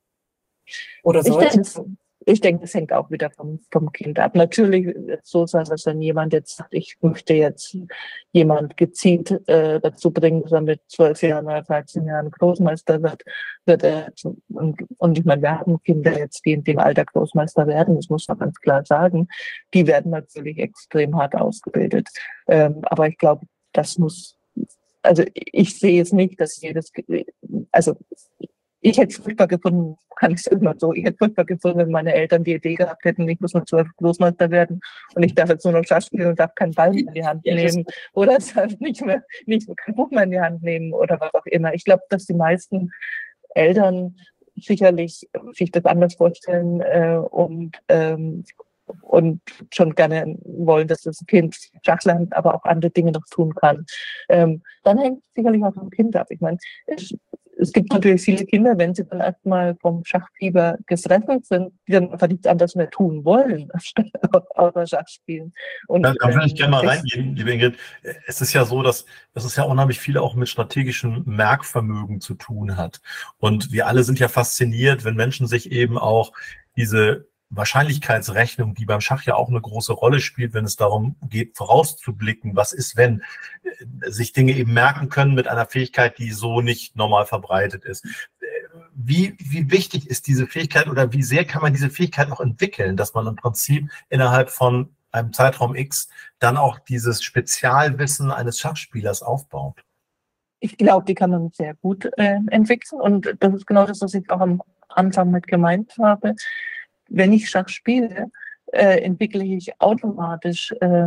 Oder sollte? Ich denke, ich denke, das hängt auch wieder vom, vom Kind ab. Natürlich wird es so sein, dass wenn jemand jetzt sagt, ich möchte jetzt jemand gezielt äh, dazu bringen, dass er mit zwölf Jahren oder dreizehn Jahren Großmeister wird, wird er, und, und ich meine, wir haben Kinder jetzt, die in dem Alter Großmeister werden, das muss man ganz klar sagen, die werden natürlich extrem hart ausgebildet. Ähm, aber ich glaube, das muss, also ich sehe es nicht, dass jedes, also ich hätte es furchtbar gefunden, kann ich es immer so, ich hätte es furchtbar gefunden, wenn meine Eltern die Idee gehabt hätten, ich muss mit zwölf Großmeister werden und ich darf jetzt nur noch Schach spielen und darf keinen Ball mehr in die Hand nehmen oder nicht mehr, nicht kein Buch mehr in die Hand nehmen oder was auch immer. Ich glaube, dass die meisten Eltern sicherlich sich das anders vorstellen äh, und ähm, und schon gerne wollen, dass das Kind Schach lernt, aber auch andere Dinge noch tun kann. Ähm, dann hängt es sicherlich auch vom Kind ab. Ich meine, es, es gibt natürlich viele Kinder, wenn sie dann erstmal vom Schachfieber gefressen sind, die dann einfach nichts anderes mehr tun wollen, außer Schach spielen. Und, da, da würde ich gerne mal reingehen, liebe Ingrid. Es ist ja so, dass, dass es ja unheimlich viel auch mit strategischem Merkvermögen zu tun hat. Und wir alle sind ja fasziniert, wenn Menschen sich eben auch diese Wahrscheinlichkeitsrechnung, die beim Schach ja auch eine große Rolle spielt, wenn es darum geht, vorauszublicken, was ist, wenn sich Dinge eben merken können mit einer Fähigkeit, die so nicht normal verbreitet ist. Wie, wie wichtig ist diese Fähigkeit oder wie sehr kann man diese Fähigkeit noch entwickeln, dass man im Prinzip innerhalb von einem Zeitraum X dann auch dieses Spezialwissen eines Schachspielers aufbaut? Ich glaube, die kann man sehr gut äh, entwickeln und das ist genau das, was ich auch am Anfang mit gemeint habe. Wenn ich Schach spiele, äh, entwickle ich automatisch äh,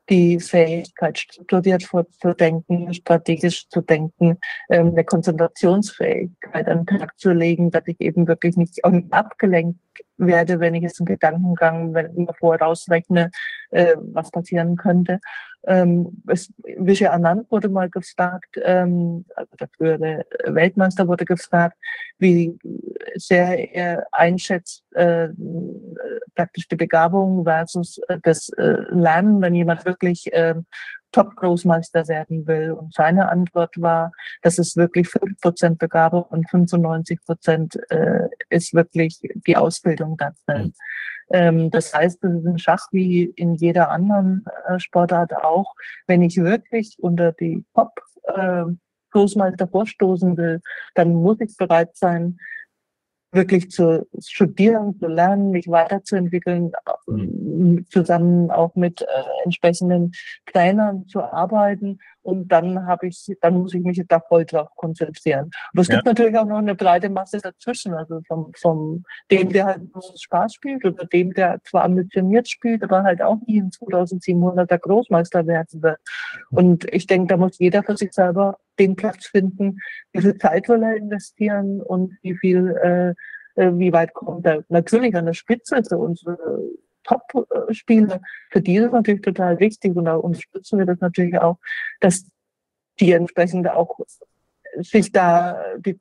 die Fähigkeit, strukturiert vorzudenken, strategisch zu denken, ähm, eine Konzentrationsfähigkeit an den Tag zu legen, dass ich eben wirklich nicht, auch nicht abgelenkt werde, wenn ich jetzt einen Gedankengang, wenn ich mir vorausrechne, äh, was passieren könnte. Ähm, es, Vishay Anand wurde mal gefragt, ähm, also der frühere Weltmeister wurde gefragt, wie sehr er einschätzt, äh, praktisch die Begabung versus äh, das äh, Lernen, wenn jemand wirklich äh, Top-Großmeister werden will. Und seine Antwort war, dass es wirklich fünf Prozent Begabung und fünfundneunzig Prozent äh, ist wirklich die Ausbildung da drin. Mhm. Ähm, das heißt, es ist ein Schach wie in jeder anderen äh, Sportart auch. Wenn ich wirklich unter die Top-Großmeister äh, vorstoßen will, dann muss ich bereit sein, wirklich zu studieren, zu lernen, mich weiterzuentwickeln, mhm. zusammen auch mit äh, entsprechenden Trainern zu arbeiten. Und dann habe ich, dann muss ich mich da voll drauf konzentrieren. Aber es ja. gibt natürlich auch noch eine breite Masse dazwischen, also vom, vom dem, der halt nur Spaß spielt oder dem, der zwar ambitioniert spielt, aber halt auch nie in zweitausendsiebenhundert Großmeister werden wird. Und ich denke, da muss jeder für sich selber den Platz finden, wie viel Zeit will er investieren und wie viel, äh, wie weit kommt er. Natürlich an der Spitze, also unsere Top-Spieler, für die ist es natürlich total wichtig und da unterstützen wir das natürlich auch, dass die entsprechend auch sich da die,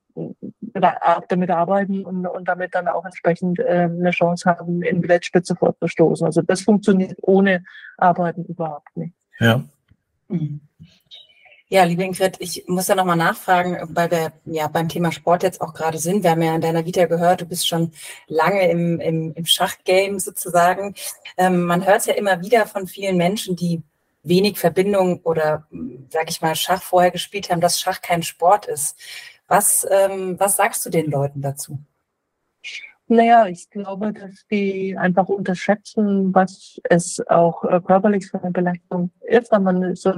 damit arbeiten und, und damit dann auch entsprechend äh, eine Chance haben, in die Weltspitze vorzustoßen. Also das funktioniert ohne Arbeiten überhaupt nicht. Ja. Mhm. Ja, liebe Ingrid, ich muss ja nochmal nachfragen, weil wir ja beim Thema Sport jetzt auch gerade sind. Wir haben ja in deiner Vita gehört, du bist schon lange im, im, im Schachgame sozusagen. Ähm, man hört es ja immer wieder von vielen Menschen, die wenig Verbindung oder, sag ich mal, Schach vorher gespielt haben, dass Schach kein Sport ist. Was, ähm, was sagst du den Leuten dazu? Naja, ich glaube, dass die einfach unterschätzen, was es auch äh, körperlich für eine Belastung ist. Weil man so,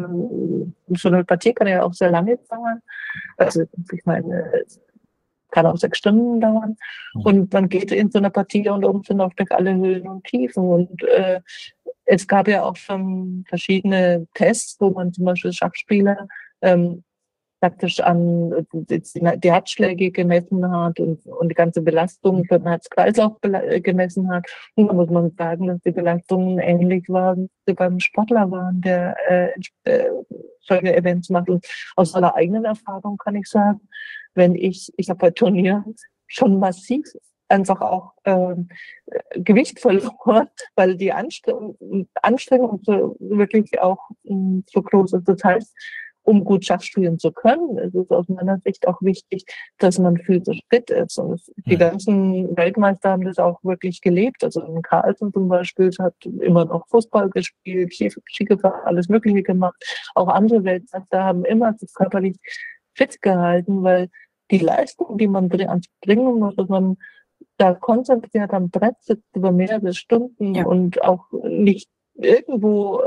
so eine Partie kann ja auch sehr lange dauern. Also ich meine, es kann auch sechs Stunden dauern. Und man geht in so einer Partie unter Umständen auch durch alle Höhen und Tiefen. Und äh, es gab ja auch schon verschiedene Tests, wo man zum Beispiel Schachspieler ähm, praktisch an die Herzschläge gemessen hat und, und die ganze Belastung für den Herz-Kreislauf gemessen hat. Und da muss man sagen, dass die Belastungen ähnlich waren, wie beim Sportler waren, der äh, äh, solche Events macht. Und aus meiner eigenen Erfahrung kann ich sagen, wenn ich, ich habe bei Turnieren schon massiv einfach auch äh, Gewicht verloren, weil die Anstrengung, Anstrengung so wirklich auch mh, so groß ist. Das heißt, um gut Schach spielen zu können, ist es aus meiner Sicht auch wichtig, dass man physisch fit ist. Und die ganzen Weltmeister haben das auch wirklich gelebt. Also in Carlsen zum Beispiel hat immer noch Fußball gespielt, Ski gefahren, alles Mögliche gemacht. Auch andere Weltmeister haben immer sich körperlich fit gehalten, weil die Leistung, die man ans Bringen muss, dass man da konzentriert am Brett sitzt über mehrere Stunden ja. und auch nicht irgendwo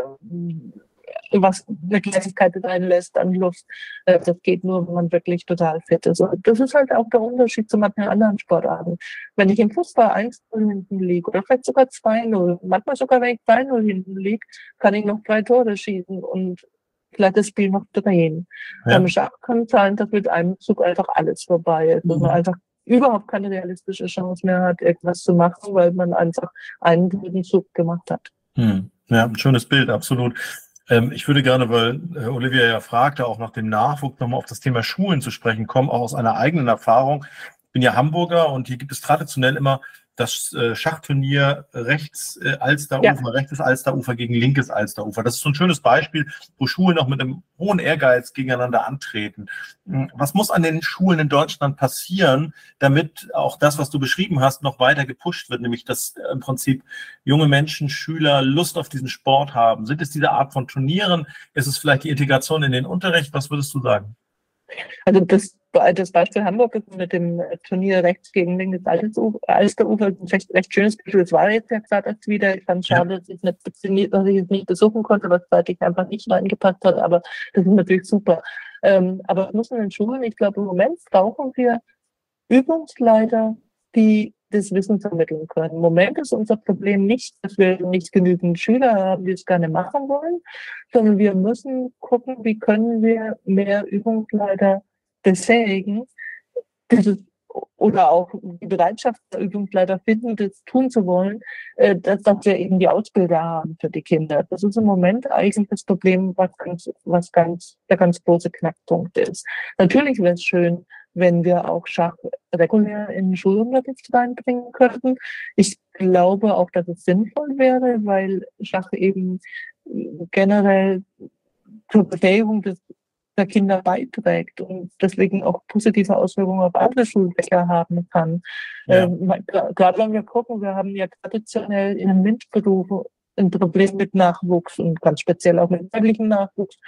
äh, was eine Kleinigkeit reinlässt an Luft. Das geht nur, wenn man wirklich total fit ist. Und das ist halt auch der Unterschied zu manchen anderen Sportarten. Wenn ich im Fußball eins null hinten liege oder vielleicht sogar zwei null, manchmal sogar wenn ich zwei null hinten liege, kann ich noch drei Tore schießen und vielleicht das Spiel noch drehen. Ja. Beim Schach kann es sein, dass mit einem Zug einfach alles vorbei ist. Mhm. Und man einfach überhaupt keine realistische Chance mehr hat, irgendwas zu machen, weil man einfach einen guten Zug gemacht hat. Mhm. Ja, ein schönes Bild, absolut. Ich würde gerne, weil Olivia ja fragte, auch nach dem Nachwuchs nochmal auf das Thema Schulen zu sprechen kommen, auch aus einer eigenen Erfahrung. Ich bin ja Hamburger und hier gibt es traditionell immer das Schachturnier rechts Alsterufer, ja. rechtes Alsterufer gegen linkes Alsterufer. Das ist so ein schönes Beispiel, wo Schulen auch mit einem hohen Ehrgeiz gegeneinander antreten. Was muss an den Schulen in Deutschland passieren, damit auch das, was du beschrieben hast, noch weiter gepusht wird, nämlich dass im Prinzip junge Menschen, Schüler Lust auf diesen Sport haben? Sind es diese Art von Turnieren? Ist es vielleicht die Integration in den Unterricht? Was würdest du sagen? Also das, das Beispiel Hamburg ist mit dem Turnier rechts gegen linkes Alsterufer ein recht, recht schönes Beispiel. Es war jetzt ja gerade erst wieder. Ich fand es schade, dass ich, nicht, dass ich es nicht besuchen konnte, was zeitlich einfach nicht reingepasst hat. Aber das ist natürlich super. Ähm, aber es muss in den Schulen, ich glaube, im Moment brauchen wir Übungsleiter, die das Wissen vermitteln können. Im Moment ist unser Problem nicht, dass wir nicht genügend Schüler haben, die es gerne machen wollen, sondern wir müssen gucken, wie können wir mehr Übungsleiter befähigen, dieses, oder auch die Bereitschaft der Übungsleiter finden, das tun zu wollen, äh, dass, dass wir eben die Ausbilder haben für die Kinder. Das ist im Moment eigentlich das Problem, was ganz, was ganz, der ganz große Knackpunkt ist. Natürlich wäre es schön, wenn wir auch Schach regulär in den Schulunterricht reinbringen könnten. Ich glaube auch, dass es sinnvoll wäre, weil Schach eben generell zur Befähigung des der Kinder beiträgt und deswegen auch positive Auswirkungen auf andere Schulfächer haben kann. Ja. Ähm, Gerade wenn wir gucken, wir haben ja traditionell in den MINT-Berufen ein Problem mit Nachwuchs und ganz speziell auch mit weiblichen Nachwuchs.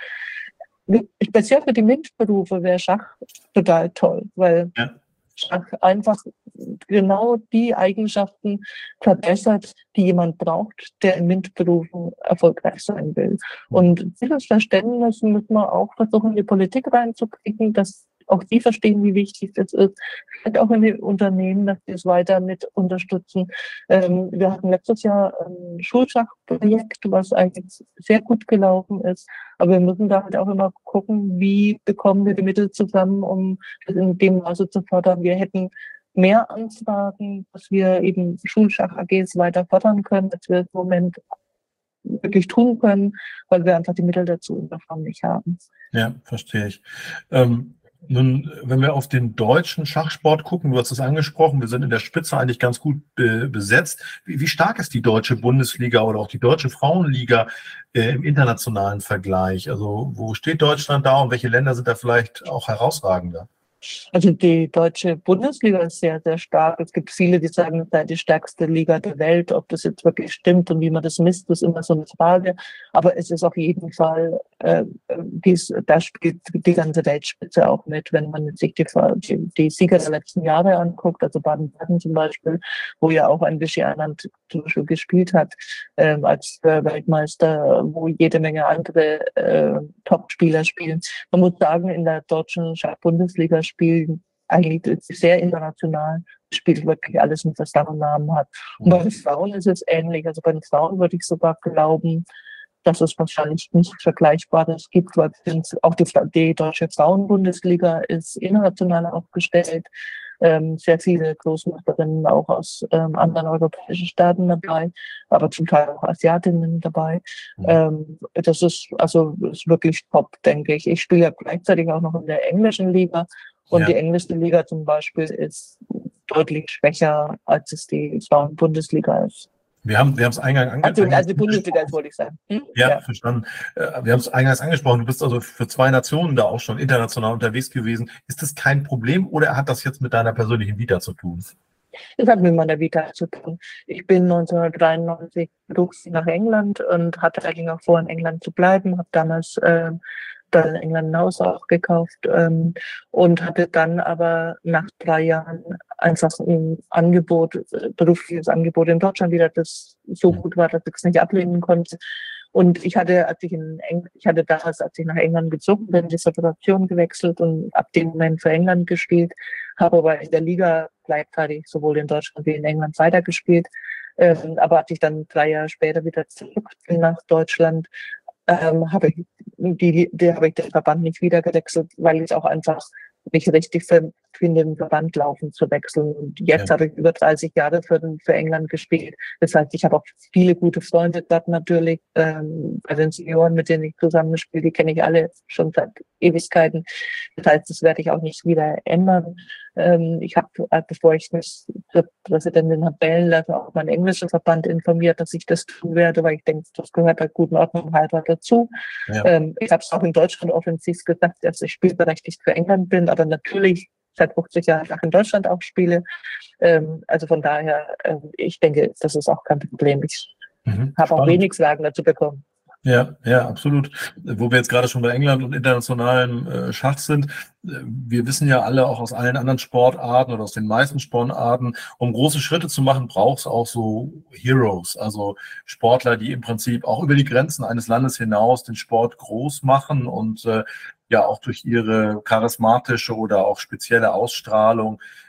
Speziell für die MINT-Berufe wäre Schach total toll, weil ja. Schach einfach genau die Eigenschaften verbessert, die jemand braucht, der in MINT-Berufen erfolgreich sein will. Und dieses Verständnis müssen wir auch versuchen, in die Politik reinzukriegen, dass auch die verstehen, wie wichtig das ist. Vielleicht auch in die Unternehmen, dass die es weiter mit unterstützen. Ähm, wir hatten letztes Jahr ein Schulschachprojekt, was eigentlich sehr gut gelaufen ist. Aber wir müssen da halt auch immer gucken, wie bekommen wir die Mittel zusammen, um das in dem Maße zu fördern. Wir hätten mehr Anfragen, dass wir eben Schulschach-A Gs weiter fördern können, als wir im Moment wirklich tun können, weil wir einfach die Mittel dazu in der Form nicht haben. Ja, verstehe ich. Ähm Nun, wenn wir auf den deutschen Schachsport gucken, du hast es angesprochen, wir sind in der Spitze eigentlich ganz gut be- besetzt. Wie, wie stark ist die deutsche Bundesliga oder auch die deutsche Frauenliga äh, im internationalen Vergleich? Also wo steht Deutschland da und welche Länder sind da vielleicht auch herausragender? Also die deutsche Bundesliga ist sehr, sehr stark. Es gibt viele, die sagen, es sei die stärkste Liga der Welt. Ob das jetzt wirklich stimmt und wie man das misst, ist immer so eine Frage. Aber es ist auf jeden Fall, äh, dies, da spielt die ganze Weltspitze auch mit, wenn man sich die, die, die Sieger der letzten Jahre anguckt, also Baden-Baden zum Beispiel, wo ja auch ein Vichy Anand zum Beispiel gespielt hat, äh, als äh, Weltmeister, wo jede Menge andere äh, Top-Spieler spielen. Man muss sagen, in der deutschen Schach-Bundesliga spielen eigentlich sehr international, spielt wirklich alles, was das Namen Namen hat. Und bei den Frauen ist es ähnlich. Also bei den Frauen würde ich sogar glauben, dass es wahrscheinlich nichts Vergleichbares gibt, weil auch die, die deutsche Frauenbundesliga ist international aufgestellt. Ähm, sehr viele Großmacherinnen auch aus ähm, anderen europäischen Staaten dabei, aber zum Teil auch Asiatinnen dabei. Mhm. Ähm, das ist also ist wirklich top, denke ich. Ich spiele ja gleichzeitig auch noch in der englischen Liga und ja. Die englische Liga zum Beispiel ist deutlich schwächer, als es die Frauen-Bundesliga ist. Wir haben, wir haben es eingangs angesprochen. Also, also die Bundesliga, wollte ich sagen. Hm? Ja, ja, verstanden. Wir haben es eingangs angesprochen. Du bist also für zwei Nationen da auch schon international unterwegs gewesen. Ist das kein Problem oder hat das jetzt mit deiner persönlichen Vita zu tun? Das hat mit meiner Vita zu tun. Ich bin neunzehnhundertdreiundneunzig beruflich nach England und hatte eigentlich auch vor, in England zu bleiben. Habe damals äh, dann in England ein Haus auch gekauft ähm, und hatte dann aber nach drei Jahren einfach ein Angebot, äh, berufliches Angebot in Deutschland wieder, das so gut war, dass ich es nicht ablehnen konnte. Und ich hatte, als ich in Eng ich hatte damals, als ich nach England gezogen bin, die Situation gewechselt und ab dem Moment für England gespielt, habe aber in der Liga gleichzeitig sowohl in Deutschland wie in England weitergespielt. Ähm, aber als ich dann drei Jahre später wieder zurück bin nach Deutschland, ähm, habe ich die, die habe ich den Verband nicht wieder gewechselt, weil ich auch einfach nicht richtig finde, den Verband laufen zu wechseln. Und jetzt ja. habe ich über dreißig Jahre für, für England gespielt. Das heißt, ich habe auch viele gute Freunde dort natürlich. Ähm, bei den Senioren, mit denen ich zusammenspiele, die kenne ich alle schon seit Ewigkeiten. Das heißt, das werde ich auch nicht wieder ändern. Ähm, ich habe, bevor ich mich zur Präsidentin habe wählen lassen, auch meinen englischen Verband informiert, dass ich das tun werde, weil ich denke, das gehört bei guten Ordnung halt dazu. Ja. Ähm, ich habe es auch in Deutschland offensiv gesagt, dass ich spielberechtigt für England bin, aber natürlich seit fünfzig Jahren auch in Deutschland auch spiele. Ähm, also von daher, äh, ich denke, das ist auch kein Problem. Ich mhm, habe auch wenig Sagen dazu bekommen. Ja, ja, absolut. Wo wir jetzt gerade schon bei England und internationalem äh, Schach sind, äh, wir wissen ja alle auch aus allen anderen Sportarten oder aus den meisten Sportarten, um große Schritte zu machen, braucht es auch so Heroes, also Sportler, die im Prinzip auch über die Grenzen eines Landes hinaus den Sport groß machen und äh, ja auch durch ihre charismatische oder auch spezielle Ausstrahlung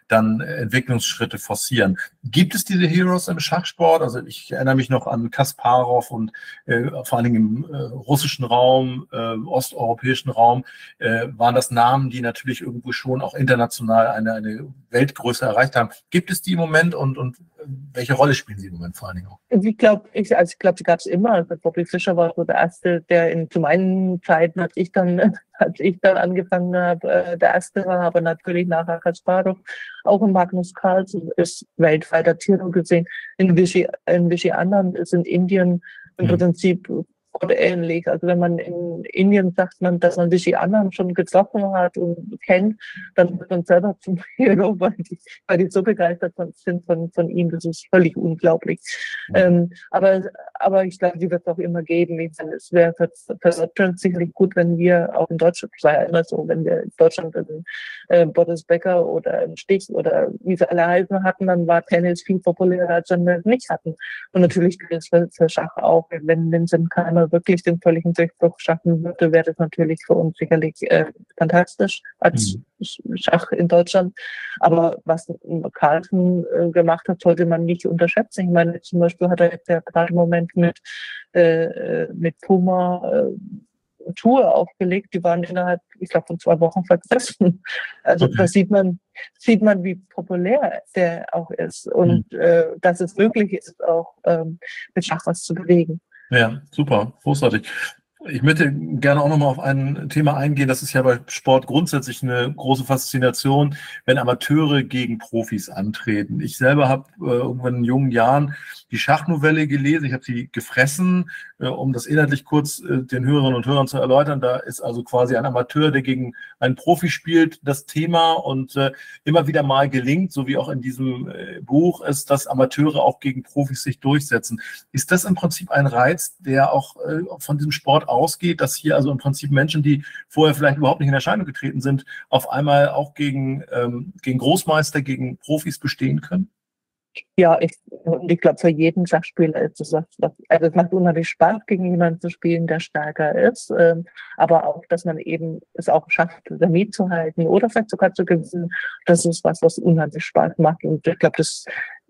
dann Entwicklungsschritte forcieren. Gibt es diese Heroes im Schachsport? Also ich erinnere mich noch an Kasparov und äh, vor allen Dingen im äh, russischen Raum, äh, osteuropäischen Raum, äh, waren das Namen, die natürlich irgendwo schon auch international eine, eine Weltgröße erreicht haben. Gibt es die im Moment und, und welche Rolle spielen sie im Moment vor allen Dingen auch? Ich glaube, ich, also ich glaube, die gab es immer. Also Bobby Fischer war so der erste, der in zu meinen Zeiten, als ich dann, als ich dann angefangen habe, äh, der erste war, aber natürlich nachher Kasparov, auch in Magnus Carlsen ist weltweiter Tiro gesehen. In Vichy, in Vichy Anand ist in Indien im Mhm. Prinzip Gott ähnlich. Also wenn man in Indien sagt, man, dass man Vichy Anand schon getroffen hat und kennt, dann wird man selber zum Hero, weil die, weil die so begeistert sind von, von ihm. Das ist völlig unglaublich. Mhm. Ähm, aber, aber ich glaube, die wird es auch immer geben. Ich meine, es wäre für, für Deutschland sicherlich gut, wenn wir auch in Deutschland, es war ja immer so, wenn wir in Deutschland einen äh, Boris Becker oder einen Stich oder wie sie alle heißen hatten, dann war Tennis viel populärer, als wenn wir es nicht hatten. Und natürlich gilt es für, für Schach auch. Wenn Vincent Keimer wirklich den völligen Durchbruch schaffen würde, wäre das natürlich für uns sicherlich äh, fantastisch als mhm. Schach in Deutschland. Aber was Carlsen äh, gemacht hat, sollte man nicht unterschätzen. Ich meine, zum Beispiel hat er jetzt ja gerade im Moment mit, äh, mit Puma äh, Tour aufgelegt. Die waren innerhalb, ich glaube, von zwei Wochen vergessen. Also okay. Da sieht man, sieht man, wie populär der auch ist und mhm. äh, dass es möglich ist, auch ähm, mit Schach was zu bewegen. Ja, super, großartig. Ich möchte gerne auch nochmal auf ein Thema eingehen. Das ist ja bei Sport grundsätzlich eine große Faszination, wenn Amateure gegen Profis antreten. Ich selber habe äh, irgendwann in jungen Jahren die Schachnovelle gelesen. Ich habe sie gefressen, äh, um das inhaltlich kurz äh, den Hörerinnen und Hörern zu erläutern. Da ist also quasi ein Amateur, der gegen einen Profi spielt, das Thema und äh, immer wieder mal gelingt, so wie auch in diesem äh, Buch ist, dass Amateure auch gegen Profis sich durchsetzen. Ist das im Prinzip ein Reiz, der auch äh, von diesem Sport ausgeht, dass hier also im Prinzip Menschen, die vorher vielleicht überhaupt nicht in Erscheinung getreten sind, auf einmal auch gegen, ähm, gegen Großmeister, gegen Profis bestehen können? Ja, ich, ich glaube, für jeden Schachspieler ist es was, also es macht unheimlich Spaß, gegen jemanden zu spielen, der stärker ist, ähm, aber auch, dass man eben es auch schafft, damit zu halten oder vielleicht sogar zu gewinnen, das ist was, was unheimlich Spaß macht und ich glaube, dass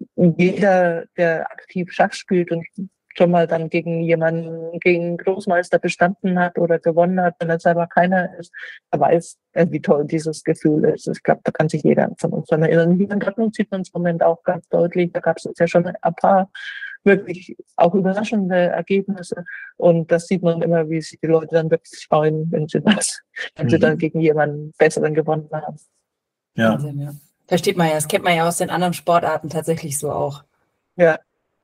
jeder, der aktiv Schach spielt und schon mal dann gegen jemanden, gegen Großmeister bestanden hat oder gewonnen hat, wenn er selber keiner ist, er weiß, wie toll dieses Gefühl ist. Ich glaube, da kann sich jeder von uns daran erinnern. Hier in Dortmund sieht man es im Moment auch ganz deutlich. Da gab es ja schon ein paar wirklich auch überraschende Ergebnisse. Und das sieht man immer, wie sich die Leute dann wirklich freuen, wenn sie das, wenn mhm. sie dann gegen jemanden Besseren gewonnen haben. Ja. Wahnsinn, ja. Versteht man ja. Das kennt man ja aus den anderen Sportarten tatsächlich so auch. Ja.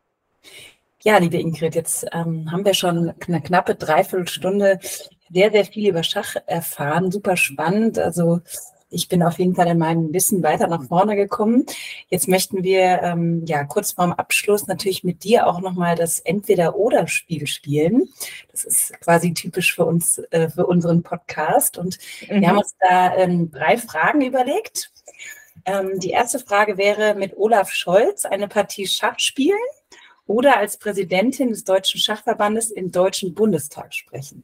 Ja, liebe Ingrid, jetzt ähm, haben wir schon eine knappe Dreiviertelstunde sehr, sehr viel über Schach erfahren. Super spannend. Also ich bin auf jeden Fall in meinem Wissen weiter nach vorne gekommen. Jetzt möchten wir ähm, ja kurz vorm Abschluss natürlich mit dir auch nochmal das Entweder-Oder-Spiel spielen. Das ist quasi typisch für uns, äh, für unseren Podcast. Und mhm. wir haben uns da ähm, drei Fragen überlegt. Ähm, die erste Frage wäre, mit Olaf Scholz eine Partie Schach spielen oder als Präsidentin des Deutschen Schachverbandes im Deutschen Bundestag sprechen?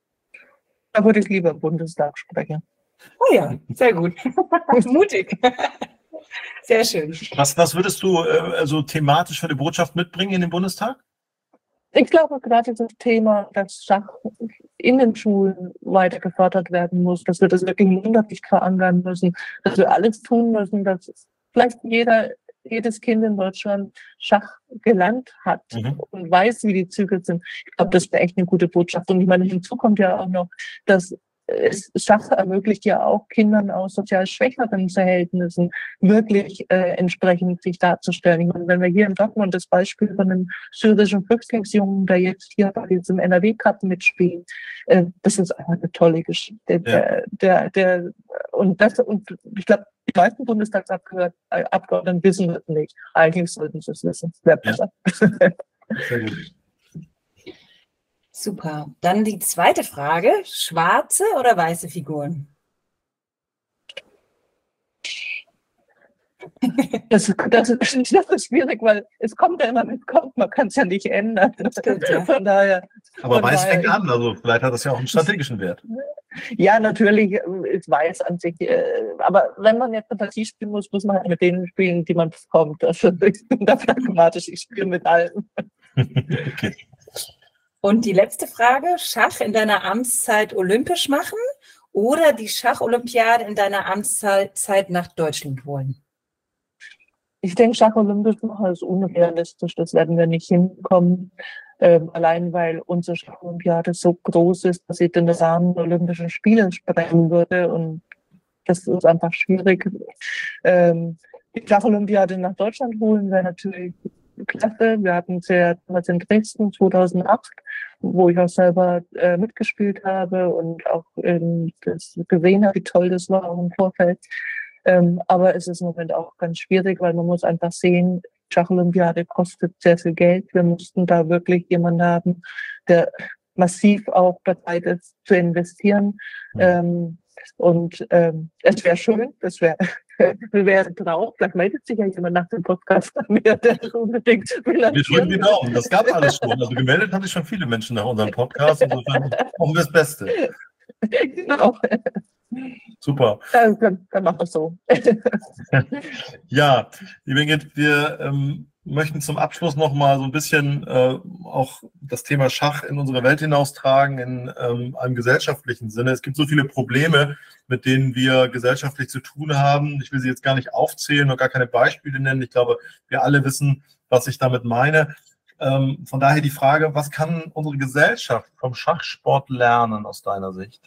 Da würde ich lieber im Bundestag sprechen. Oh ja, sehr gut. Mutig. Sehr schön. Was, was würdest du äh, also thematisch für eine Botschaft mitbringen in den Bundestag? Ich glaube, gerade das Thema, dass Schach in den Schulen weiter gefördert werden muss, dass wir das wirklich monatlich verankern müssen, dass wir alles tun müssen, dass vielleicht jeder jedes Kind in Deutschland Schach gelernt hat mhm. und weiß, wie die Züge sind. Ich glaube, das wäre echt eine gute Botschaft. Und ich meine, hinzu kommt ja auch noch, dass es Schach ermöglicht ja auch Kindern aus sozial schwächeren Verhältnissen wirklich äh, entsprechend sich darzustellen. Ich meine, wenn wir hier in Dortmund das Beispiel von einem syrischen Flüchtlingsjungen, der jetzt hier bei diesem N R W-Cup mitspielt, äh, das ist einfach eine tolle Geschichte. Ja. Der, der, der, und das, und ich glaube, die meisten Bundestagsabgeordneten wissen das nicht. Eigentlich sollten sie es wissen. Das wäre besser. Ja. Sehr gut. Super. Dann die zweite Frage. Schwarze oder weiße Figuren? Das, das, ist, das ist schwierig, weil es kommt ja immer, es kommt, man kann es ja nicht ändern. Stimmt, ja. Von daher. Aber von Weiß daher, fängt an, also vielleicht hat das ja auch einen strategischen Wert. Ja, natürlich ist Weiß an sich, äh, aber wenn man jetzt eine Partie spielen muss, muss man halt mit denen spielen, die man bekommt. Also ich bin da pragmatisch, ich spiele mit allen. Okay. Und die letzte Frage, Schach in deiner Amtszeit olympisch machen oder die Schacholympiade in deiner Amtszeit nach Deutschland holen? Ich denke, Schach olympisch machen ist unrealistisch, das werden wir nicht hinbekommen. Ähm, allein weil unsere Schacholympiade so groß ist, dass sie den Rahmen der Olympischen Spiele sprengen würde und das ist einfach schwierig. Ähm, die Schacholympiade nach Deutschland holen wäre natürlich klasse. Wir hatten sie ja damals in Dresden zweitausendacht, wo ich auch selber äh, mitgespielt habe und auch ähm, das gesehen habe, wie toll das war auch im Vorfeld. Ähm, aber es ist im Moment auch ganz schwierig, weil man muss einfach sehen, Schacholympiade kostet sehr viel Geld. Wir mussten da wirklich jemanden haben, der massiv auch bereit ist zu investieren. Mhm. Ähm, und ähm, es wäre schön, das wäre wäre drauf. Vielleicht meldet sich ja jemand nach dem Podcast an mir, der unbedingt finanzieren. Wir drücken die Daumen, das gab alles schon. Also gemeldet haben sich schon viele Menschen nach unserem Podcast. Insofern hoffen wir das Beste. Genau. Super. Dann, dann, dann machen wir es so. Ja, liebe Ingrid, wir ähm, möchten zum Abschluss noch mal so ein bisschen äh, auch das Thema Schach in unsere Welt hinaustragen, in ähm, einem gesellschaftlichen Sinne. Es gibt so viele Probleme, mit denen wir gesellschaftlich zu tun haben. Ich will sie jetzt gar nicht aufzählen und gar keine Beispiele nennen. Ich glaube, wir alle wissen, was ich damit meine. Ähm, von daher die Frage, was kann unsere Gesellschaft vom Schachsport lernen aus deiner Sicht?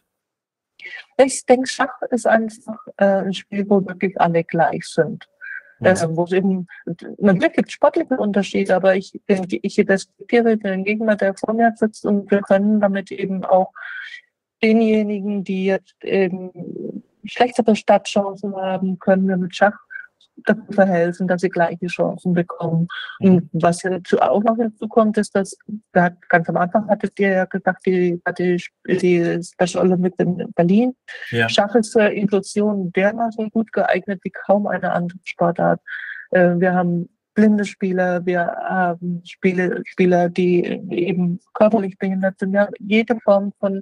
Ich denke, Schach ist einfach äh, ein Spiel, wo wirklich alle gleich sind. Mhm. Äh, wo es eben, natürlich gibt es sportliche Unterschiede, aber ich, ich respektiere den Gegner, der vor mir sitzt und wir können damit eben auch denjenigen, die jetzt eben schlechtere Startchancen haben, können wir mit Schach dazu verhelfen, dass sie gleiche Chancen bekommen. Und was jetzt auch noch hinzukommt, ist, dass ganz am Anfang hattet ihr ja gesagt, die, die, die Special Olympics in Berlin. Ja. Schach ist zur Inklusion dermaßen gut geeignet wie kaum eine andere Sportart. Wir haben blinde Spieler, wir haben Spiele, Spieler, die eben körperlich behindert sind. Ja, jede Form von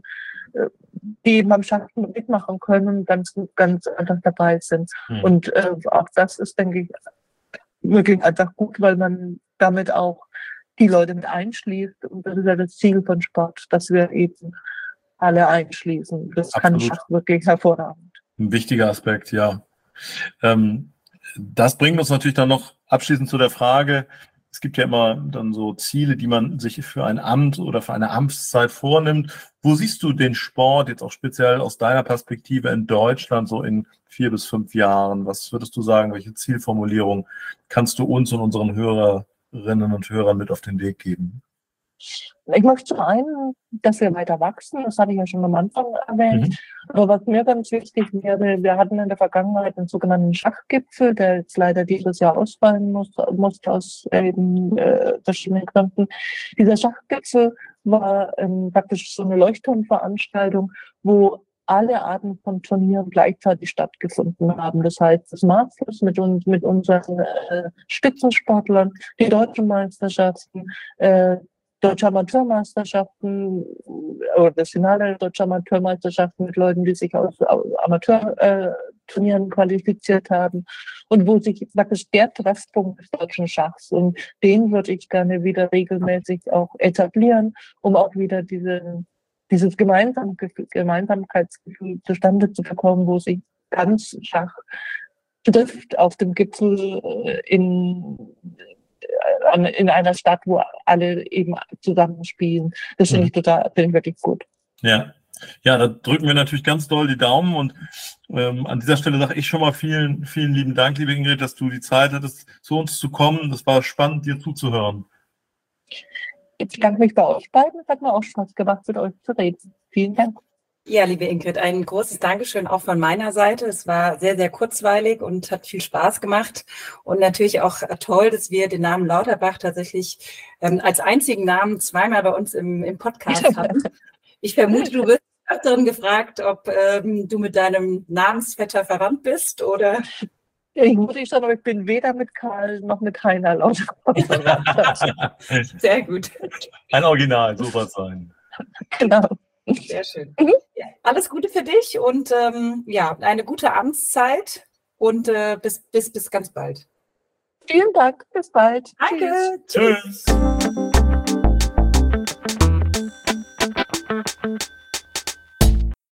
die beim Schach mitmachen können und ganz, ganz einfach dabei sind. Mhm. Und äh, auch das ist, denke ich, wirklich einfach gut, weil man damit auch die Leute mit einschließt. Und das ist ja das Ziel von Sport, dass wir eben alle einschließen. Das Absolut. Kann Schach wirklich hervorragend. Ein wichtiger Aspekt, ja. Ähm, das bringt uns natürlich dann noch abschließend zu der Frage, es gibt ja immer dann so Ziele, die man sich für ein Amt oder für eine Amtszeit vornimmt. Wo siehst du den Sport jetzt auch speziell aus deiner Perspektive in Deutschland so in vier bis fünf Jahren? Was würdest du sagen, welche Zielformulierung kannst du uns und unseren Hörerinnen und Hörern mit auf den Weg geben? Ich möchte zum einen, dass wir weiter wachsen, das hatte ich ja schon am Anfang erwähnt. Mhm. Aber was mir ganz wichtig wäre, wir hatten in der Vergangenheit einen sogenannten Schachgipfel, der jetzt leider dieses Jahr ausfallen musste, musste aus eben, äh, verschiedenen Gründen. Dieser Schachgipfel war ähm, praktisch so eine Leuchtturmveranstaltung, wo alle Arten von Turnieren gleichzeitig stattgefunden haben. Das heißt, das Masters mit uns, mit unseren äh, Spitzensportlern, die deutschen Meisterschaften, äh, Deutsche Amateurmeisterschaften oder das Finale der Deutschen Amateurmeisterschaften mit Leuten, die sich aus Amateurturnieren qualifiziert haben und wo sich praktisch der Treffpunkt des deutschen Schachs und den würde ich gerne wieder regelmäßig auch etablieren, um auch wieder diese, dieses Gemeinsam, Gemeinsamkeitsgefühl zustande zu bekommen, wo sich ganz Schach trifft auf dem Gipfel in in einer Stadt, wo alle eben zusammen spielen. Das finde ich total, finde ich wirklich gut. Ja. Ja, da drücken wir natürlich ganz doll die Daumen und ähm, an dieser Stelle sage ich schon mal vielen, vielen lieben Dank, liebe Ingrid, dass du die Zeit hattest, zu uns zu kommen. Das war spannend, dir zuzuhören. Ich bedanke mich bei euch beiden. Es hat mir auch Spaß gemacht, mit euch zu reden. Vielen Dank. Ja, liebe Ingrid, ein großes Dankeschön auch von meiner Seite. Es war sehr, sehr kurzweilig und hat viel Spaß gemacht. Und natürlich auch toll, dass wir den Namen Lauterbach tatsächlich ähm, als einzigen Namen zweimal bei uns im, im Podcast hatten. Ich vermute, du wirst öfteren gefragt, ob ähm, du mit deinem Namensvetter verwandt bist, oder? Ja, ich muss nicht sagen, aber ich bin weder mit Karl noch mit Heiner laut. Sehr gut. Ein Original, so was sein. Genau. Sehr schön. Ja, alles Gute für dich und ähm, ja, eine gute Amtszeit und äh, bis, bis, bis ganz bald. Vielen Dank, bis bald. Danke. Tschüss. Tschüss.